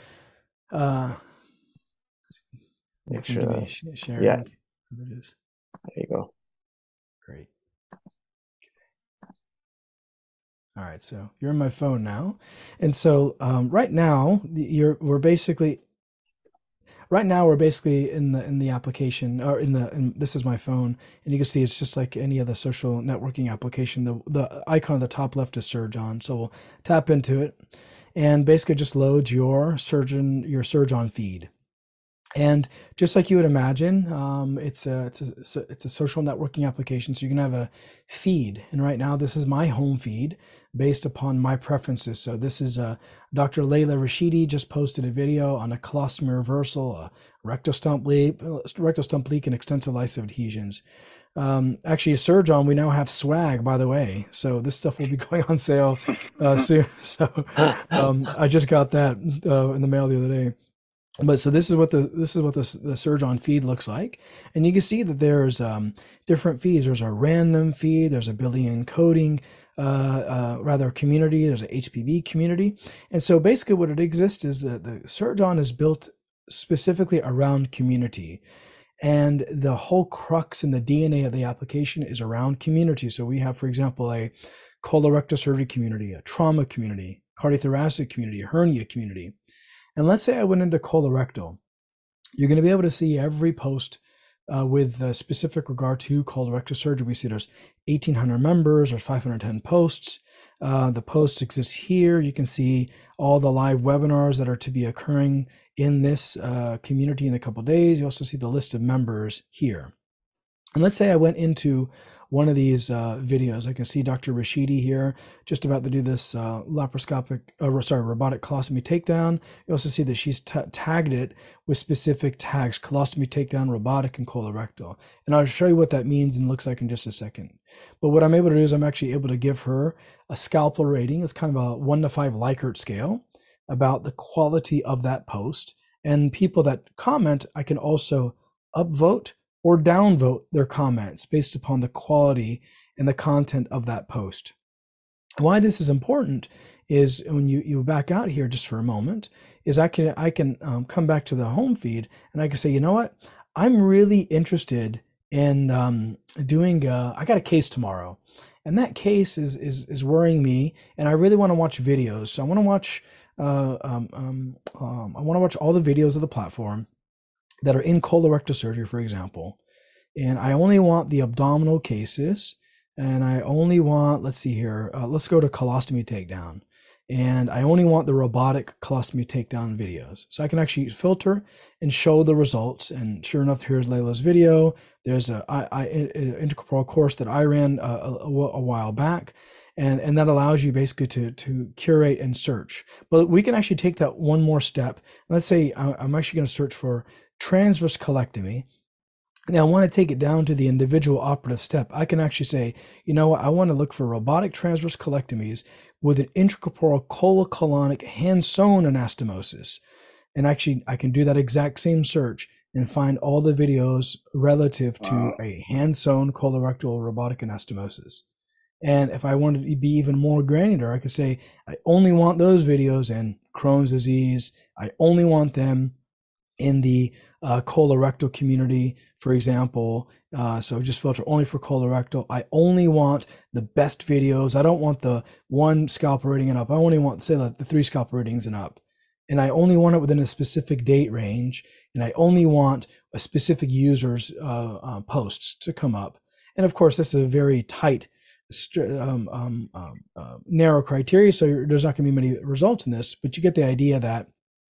Uh, Make welcome to sure be that, sh- sharing. yeah, There it is. there you go. Great. All right, so you're on my phone now, and so um, right now you're we're basically right now we're basically in the in the application, or in the in, this is my phone, and you can see it's just like any other social networking application. The the icon at the top left is Surgeon, so we'll tap into it, and basically just loads your surgeon your Surgeon feed. And just like you would imagine, um, it's a it's a it's a it's a social networking application. So you can have a feed, and right now this is my home feed based upon my preferences. So this is uh, Doctor Layla Rashidi just posted a video on a colostomy reversal, a rectal stump leak, rectal stump leak, and extensive lysis adhesions. Um, actually, Surgeon, we now have swag, by the way. So this stuff will be going on sale uh, soon. So um, I just got that uh, in the mail the other day. But so this is what the this is what the, the Surgeon feed looks like, and you can see that there's um, different feeds. There's a random feed. There's a billion coding, uh, uh, rather community. There's a H P V community, and so basically what it exists is that the Surgeon is built specifically around community, and the whole crux and the D N A of the application is around community. So we have, for example, a colorectal surgery community, a trauma community, cardiothoracic community, a hernia community. And let's say I went into colorectal, you're going to be able to see every post uh, with uh, specific regard to colorectal surgery. We see there's eighteen hundred members, there's five hundred ten posts. Uh, the posts exist here. You can see all the live webinars that are to be occurring in this uh, community in a couple of days. You also see the list of members here. And let's say I went into one of these uh, videos. I can see Doctor Rashidi here, just about to do this uh, laparoscopic, uh, sorry, robotic colostomy takedown. You also see that she's t- tagged it with specific tags: colostomy takedown, robotic, and colorectal. And I'll show you what that means and looks like in just a second. But what I'm able to do is I'm actually able to give her a scalpel rating. It's kind of a one to five Likert scale about the quality of that post. And people that comment, I can also upvote or downvote their comments based upon the quality and the content of that post. Why this is important is when you, you back out here just for a moment, is I can I can um, come back to the home feed and I can say, you know what, I'm really interested in um, doing, a, I got a case tomorrow, and that case is, is, is worrying me, and I really want to watch videos. So I want to watch, uh, um, um, um, I want to watch all the videos of the platform that are in colorectal surgery, for example, and I only want the abdominal cases, and I only want, let's see here, uh, let's go to colostomy takedown, and I only want the robotic colostomy takedown videos. So I can actually filter and show the results, and sure enough, here's Layla's video. There's a, I, I, an intracorporeal course that I ran a, a, a while back, and, and that allows you basically to, to curate and search. But we can actually take that one more step. Let's say I'm actually going to search for transverse colectomy. Now I want to take it down to the individual operative step. I can actually say, you know what, I want to look for robotic transverse colectomies with an intracorporeal colocolonic hand-sewn anastomosis. And actually, I can do that exact same search and find all the videos relative to wow. a hand-sewn colorectal robotic anastomosis. And if I wanted to be even more granular, I could say, I only want those videos in Crohn's disease. I only want them in the uh, colorectal community, for example. Uh, so just filter only for colorectal. I only want the best videos. I don't want the one scalpel rating and up. I only want, say, like the three scalpel ratings and up. And I only want it within a specific date range. And I only want a specific user's uh, uh, posts to come up. And of course, this is a very tight, um, um, um, uh, narrow criteria. So there's not going to be many results in this, but you get the idea that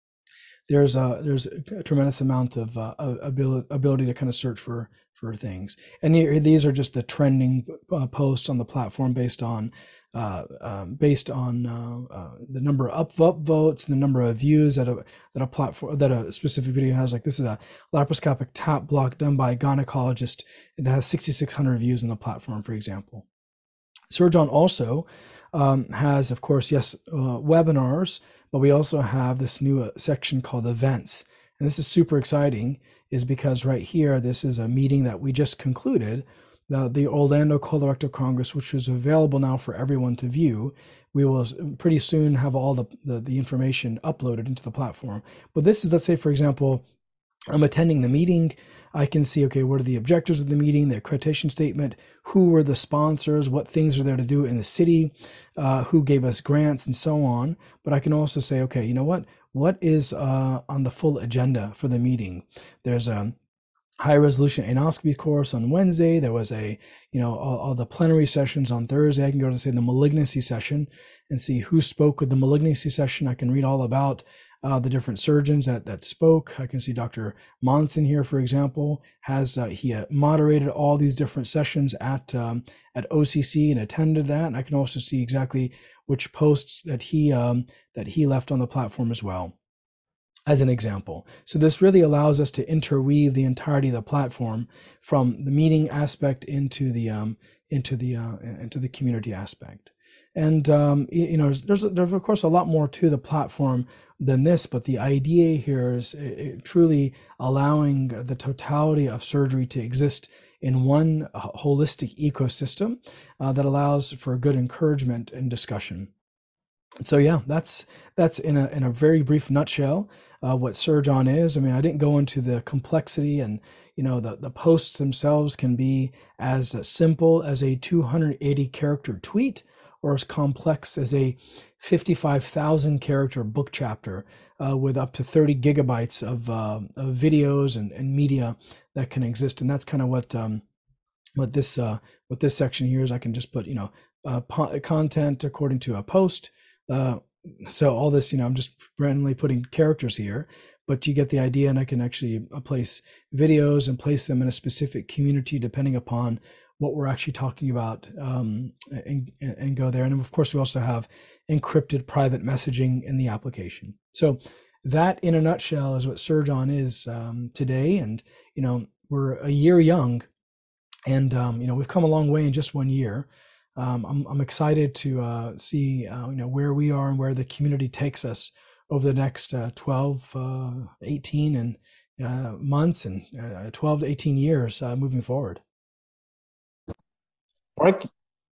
there's a there's a tremendous amount of uh, ability ability to kind of search for for things. And here, these are just the trending uh, posts on the platform based on uh, um, based on uh, uh, the number of up votes and the number of views that a that a platform that a specific video has. Like this is a laparoscopic tap block done by a gynecologist that has sixty-six hundred views on the platform, for example. Surgeon also um, has, of course, yes, uh, webinars, but we also have this new uh, section called events. And this is super exciting, is because right here, this is a meeting that we just concluded, uh, the Orlando Colorectal Congress, which is available now for everyone to view. We will pretty soon have all the, the, the information uploaded into the platform. But this is, let's say, for example, I'm attending the meeting. I can see, okay, what are the objectives of the meeting, the accreditation statement, who were the sponsors, what things are there to do in the city, uh, who gave us grants, and so on. But I can also say, okay, you know what? What is uh, on the full agenda for the meeting? There's a high resolution anoscopy course on Wednesday. There was a, you know, all, all the plenary sessions on Thursday. I can go to, say, the malignancy session and see who spoke with the malignancy session. I can read all about uh, the different surgeons that that spoke. I can see Doctor Monson here, for example, has uh, he uh, moderated all these different sessions at um, at O C C and attended that. And I can also see exactly which posts that he um, that he left on the platform as well, as an example. So this really allows us to interweave the entirety of the platform from the meeting aspect into the um, into the uh, into the community aspect. And um, you know, there's there's of course a lot more to the platform than this, but the idea here is it, it truly allowing the totality of surgery to exist in one holistic ecosystem uh, that allows for good encouragement and discussion. So yeah, that's that's in a in a very brief nutshell uh, what SurgeOn is. I mean, I didn't go into the complexity, and you know, the the posts themselves can be as simple as a two hundred eighty character tweet, or as complex as a fifty-five thousand character book chapter uh, with up to thirty gigabytes of, uh, of videos and, and media that can exist. And that's kind of what um, what this uh, what this section here is. I can just put, you know, uh, po- content according to a post. Uh, so all this, you know, I'm just randomly putting characters here, but you get the idea, and I can actually uh, place videos and place them in a specific community depending upon what we're actually talking about, um, and, and go there. And of course, we also have encrypted private messaging in the application. So that, in a nutshell, is what SurgeOn is um, today. And, you know, we're a year young, and, um, you know, we've come a long way in just one year. Um, I'm, I'm excited to uh, see, uh, you know, where we are and where the community takes us over the next uh, twelve, uh, eighteen and uh, months, and uh, twelve to eighteen years uh, moving forward. Mark,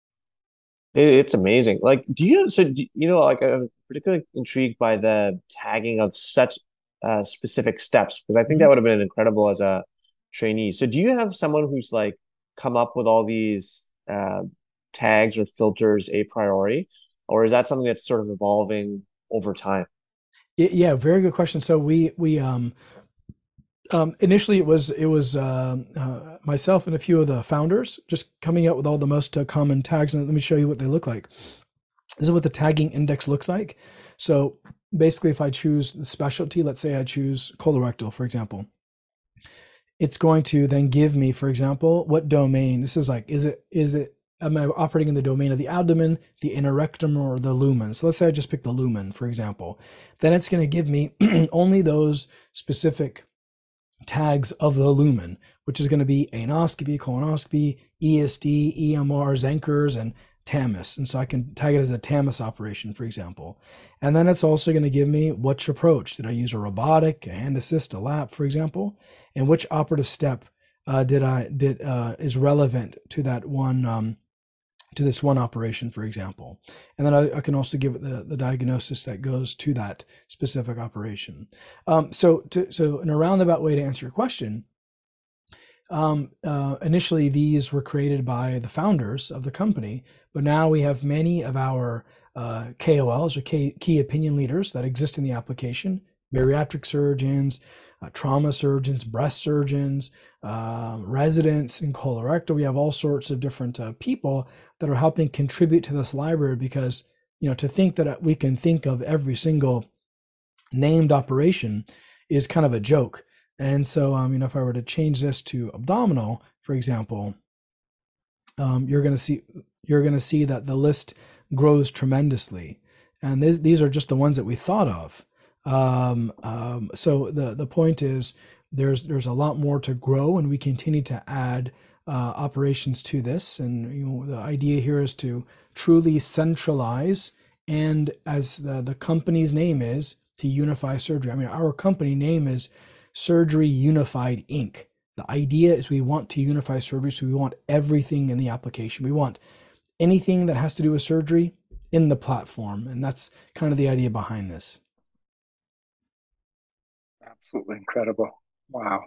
it's amazing. Like, do you, so, do, you know, like, I'm particularly intrigued by the tagging of such uh, specific steps, because I think Mm-hmm. that would have been incredible as a trainee. So do you have someone who's like come up with all these uh, tags or filters a priori, or is that something that's sort of evolving over time? Yeah, very good question. So we we um um initially it was it was uh, uh, myself and a few of the founders just coming up with all the most uh, common tags, and let me show you what they look like. This is what the tagging index looks like. So basically, if I choose the specialty, let's say I choose colorectal, for example, it's going to then give me, for example, what domain. This is like, is it is it am I operating in the domain of the abdomen, the inner rectum, or the lumen? So let's say I just pick the lumen, for example. Then it's going to give me only those specific tags of the lumen, which is going to be anoscopy, colonoscopy, E S D, E M R, Zenkers, and T A M I S. And so I can tag it as a T A M I S operation, for example. And then it's also going to give me which approach. Did I use a robotic, a hand assist, a lap, for example? And which operative step uh, did I did uh, is relevant to that one um, to this one operation, for example. And then I, I can also give it the, the diagnosis that goes to that specific operation. Um, so, to, so in a roundabout way to answer your question, um, uh, initially these were created by the founders of the company, but now we have many of our uh, K O Ls, or key, key opinion leaders, that exist in the application: bariatric surgeons, uh, trauma surgeons, breast surgeons, uh, residents in colorectal. We have all sorts of different uh, people that are helping contribute to this library, because, you know, to think that we can think of every single named operation is kind of a joke. And so, um, you know, if I were to change this to abdominal, for example, um, you're going to see you're going to see that the list grows tremendously. And this, these are just the ones that we thought of. Um, um, so the the point is, there's there's a lot more to grow, and we continue to add uh, operations to this. And, you know, the idea here is to truly centralize, and as the, the company's name is, to unify surgery. I mean, our company name is Surgery Unified Incorporated. The idea is we want to unify surgery, so we want everything in the application. We want anything that has to do with surgery in the platform, and that's kind of the idea behind this. Absolutely incredible. Wow.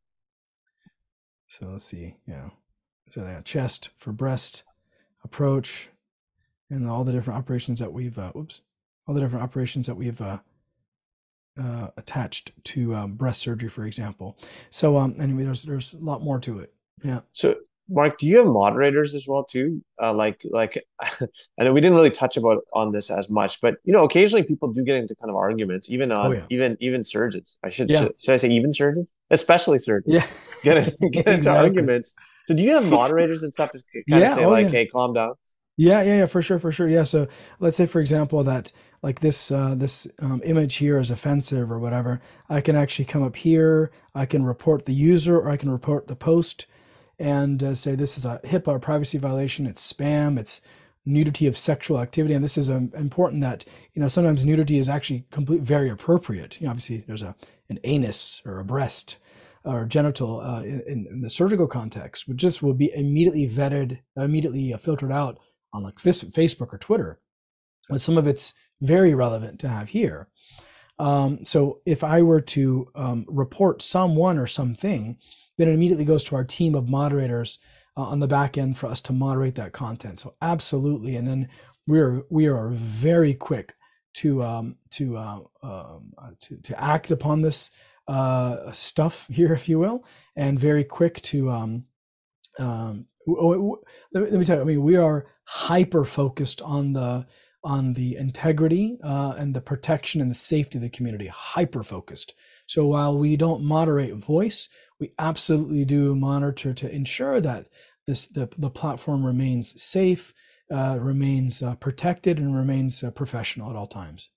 So let's see, yeah. So they got chest for breast approach, and all the different operations that we've, uh, oops, all the different operations that we've uh, uh, attached to um, breast surgery, for example. So um, anyway, there's there's a lot more to it. Yeah. So Mark, do you have moderators as well too? Uh, like, like I know we didn't really touch about on this as much, but you know, occasionally people do get into kind of arguments, even Oh on yeah. even even surgeons. I should Yeah. should, should I say even surgeons, especially surgeons Yeah. get in, get into Exactly. arguments. So, do you have moderators and stuff to kind of Yeah. say Oh like, yeah. "Hey, calm down"? Yeah, yeah, yeah, for sure, for sure. Yeah. So let's say, for example, that like this uh, this um, image here is offensive or whatever. I can actually come up here. I can report the user, or I can report the post, and uh, say this is a HIPAA or privacy violation. It's spam. It's nudity of sexual activity, and this is um, important. That you know sometimes nudity is actually complete very appropriate. You know, obviously there's a an anus or a breast or genital uh, in, in the surgical context, which just will be immediately vetted, immediately uh, filtered out on like Facebook or Twitter, but some of it's very relevant to have here. Um, so if I were to um, report someone or something, then it immediately goes to our team of moderators uh, on the back end for us to moderate that content. So absolutely, and then we're we are very quick to um, to, uh, um, uh, to to act upon this uh, stuff here, if you will, and very quick to um, um, let me tell you, I mean, we are hyper focused on the on the integrity uh, and the protection and the safety of the community, hyper focused. So while we don't moderate voice, we absolutely do monitor to ensure that this the, the platform remains safe, uh, remains uh, protected, and remains uh, professional at all times.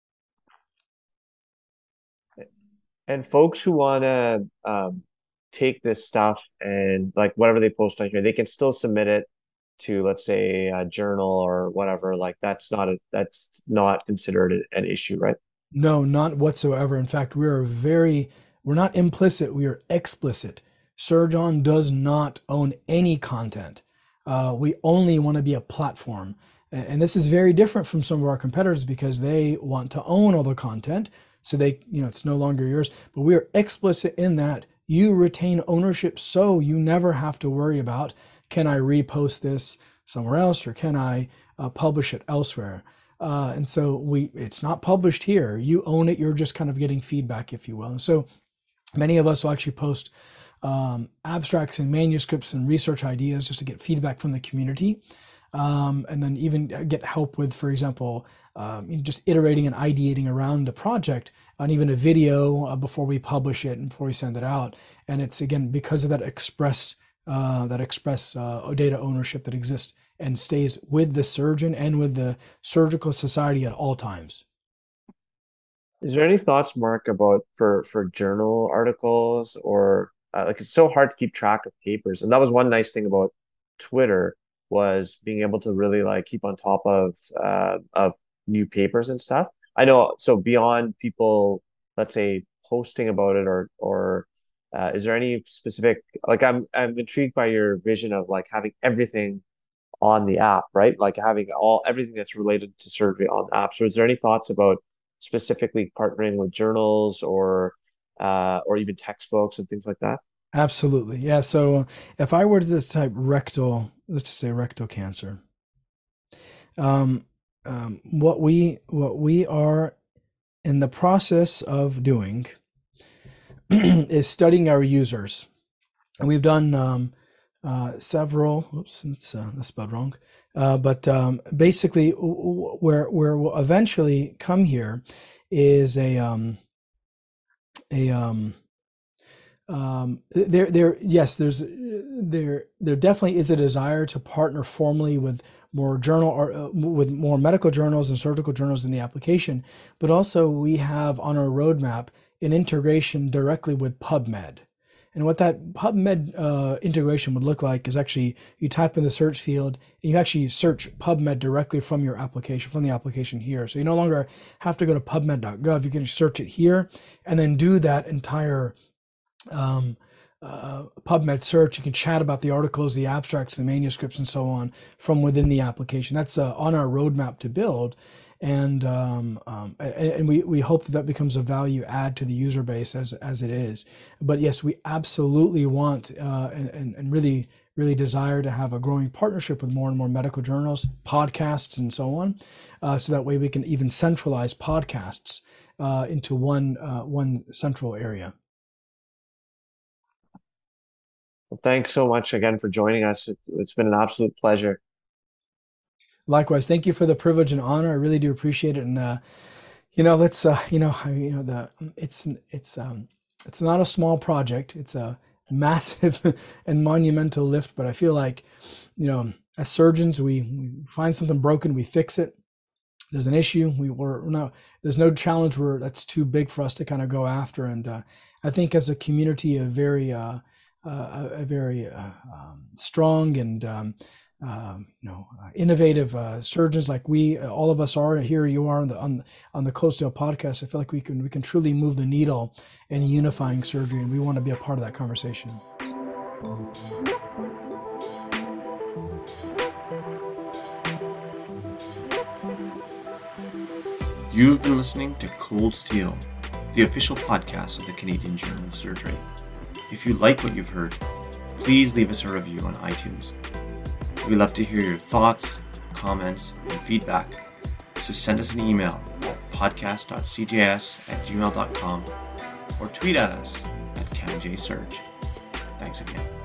And folks who want to um, take this stuff and like whatever they post on here, they can still submit it to, let's say, a journal or whatever. Like that's not a that's not considered an issue, right? No, not whatsoever. In fact, we are very, we're not implicit, we are explicit. Surgeon does not own any content. Uh, we only want to be a platform. And this is very different from some of our competitors because they want to own all the content. So they, you know, it's no longer yours. But we are explicit in that you retain ownership, so you never have to worry about, can I repost this somewhere else or can I uh, publish it elsewhere? Uh, and so we, it's not published here. You own it. You're just kind of getting feedback, if you will. And so many of us will actually post um, abstracts and manuscripts and research ideas just to get feedback from the community. Um, and then even get help with, for example, um, you know, just iterating and ideating around a project and even a video uh, before we publish it and before we send it out. And it's, again, because of that express, uh, that express uh, data ownership that exists and stays with the surgeon and with the surgical society at all times. Is there any thoughts, Mark, about for for journal articles or uh, like it's so hard to keep track of papers, and that was one nice thing about Twitter was being able to really like keep on top of uh, of new papers and stuff. I know. So beyond people, let's say, posting about it, or or uh, is there any specific like I'm I'm intrigued by your vision of like having everything on the app, right? Like having all everything that's related to surgery on the app. So is there any thoughts about specifically partnering with journals or uh, or even textbooks and things like that? Absolutely. Yeah. So if I were to type rectal, let's just say rectal cancer, um, um, what we what we are in the process of doing is studying our users. And we've done um, uh, several, oops, that's, uh, that's spelled wrong. Uh, but um, basically where, where we'll eventually come here is a, um, a, um, um, there, there, yes, there's, there, there definitely is a desire to partner formally with more journal or uh, with more medical journals and surgical journals in the application, but also we have on our roadmap an integration directly with PubMed. And what that PubMed uh, integration would look like is actually you type in the search field and you actually search PubMed directly from your application, from the application here. So you no longer have to go to pubmed dot gov. You can search it here and then do that entire um, uh, PubMed search. You can chat about the articles, the abstracts, the manuscripts, and so on from within the application. That's uh, on our roadmap to build. And um, um, and we, we hope that that becomes a value add to the user base as as it is. But yes, we absolutely want uh, and, and really really desire to have a growing partnership with more and more medical journals, podcasts, and so on, uh, so that way we can even centralize podcasts uh, into one uh, one central area. Well, thanks so much again for joining us. It, it's been an absolute pleasure. Likewise, thank you for the privilege and honor. I really do appreciate it. And uh, you know, let's uh, you know, I, you know, the it's it's um, it's not a small project. It's a massive and monumental lift. But I feel like, you know, as surgeons, we, we find something broken, we fix it. There's an issue, we we're no, there's no challenge where that's too big for us to kind of go after. And uh, I think as a community, a very uh, uh, a very uh, um, strong and um, um, you know, uh, innovative uh, surgeons like we, uh, all of us are. Here you are on the on, on the Closedale podcast. I feel like we can we can truly move the needle in unifying surgery, and we want to be a part of that conversation. You've been listening to Cold Steel, the official podcast of the Canadian Journal of Surgery. If you like what you've heard, please leave us a review on iTunes. We love to hear your thoughts, comments, and feedback, so send us an email at podcast dot c j s at gmail dot com or tweet at us at CanJSurge. Thanks again.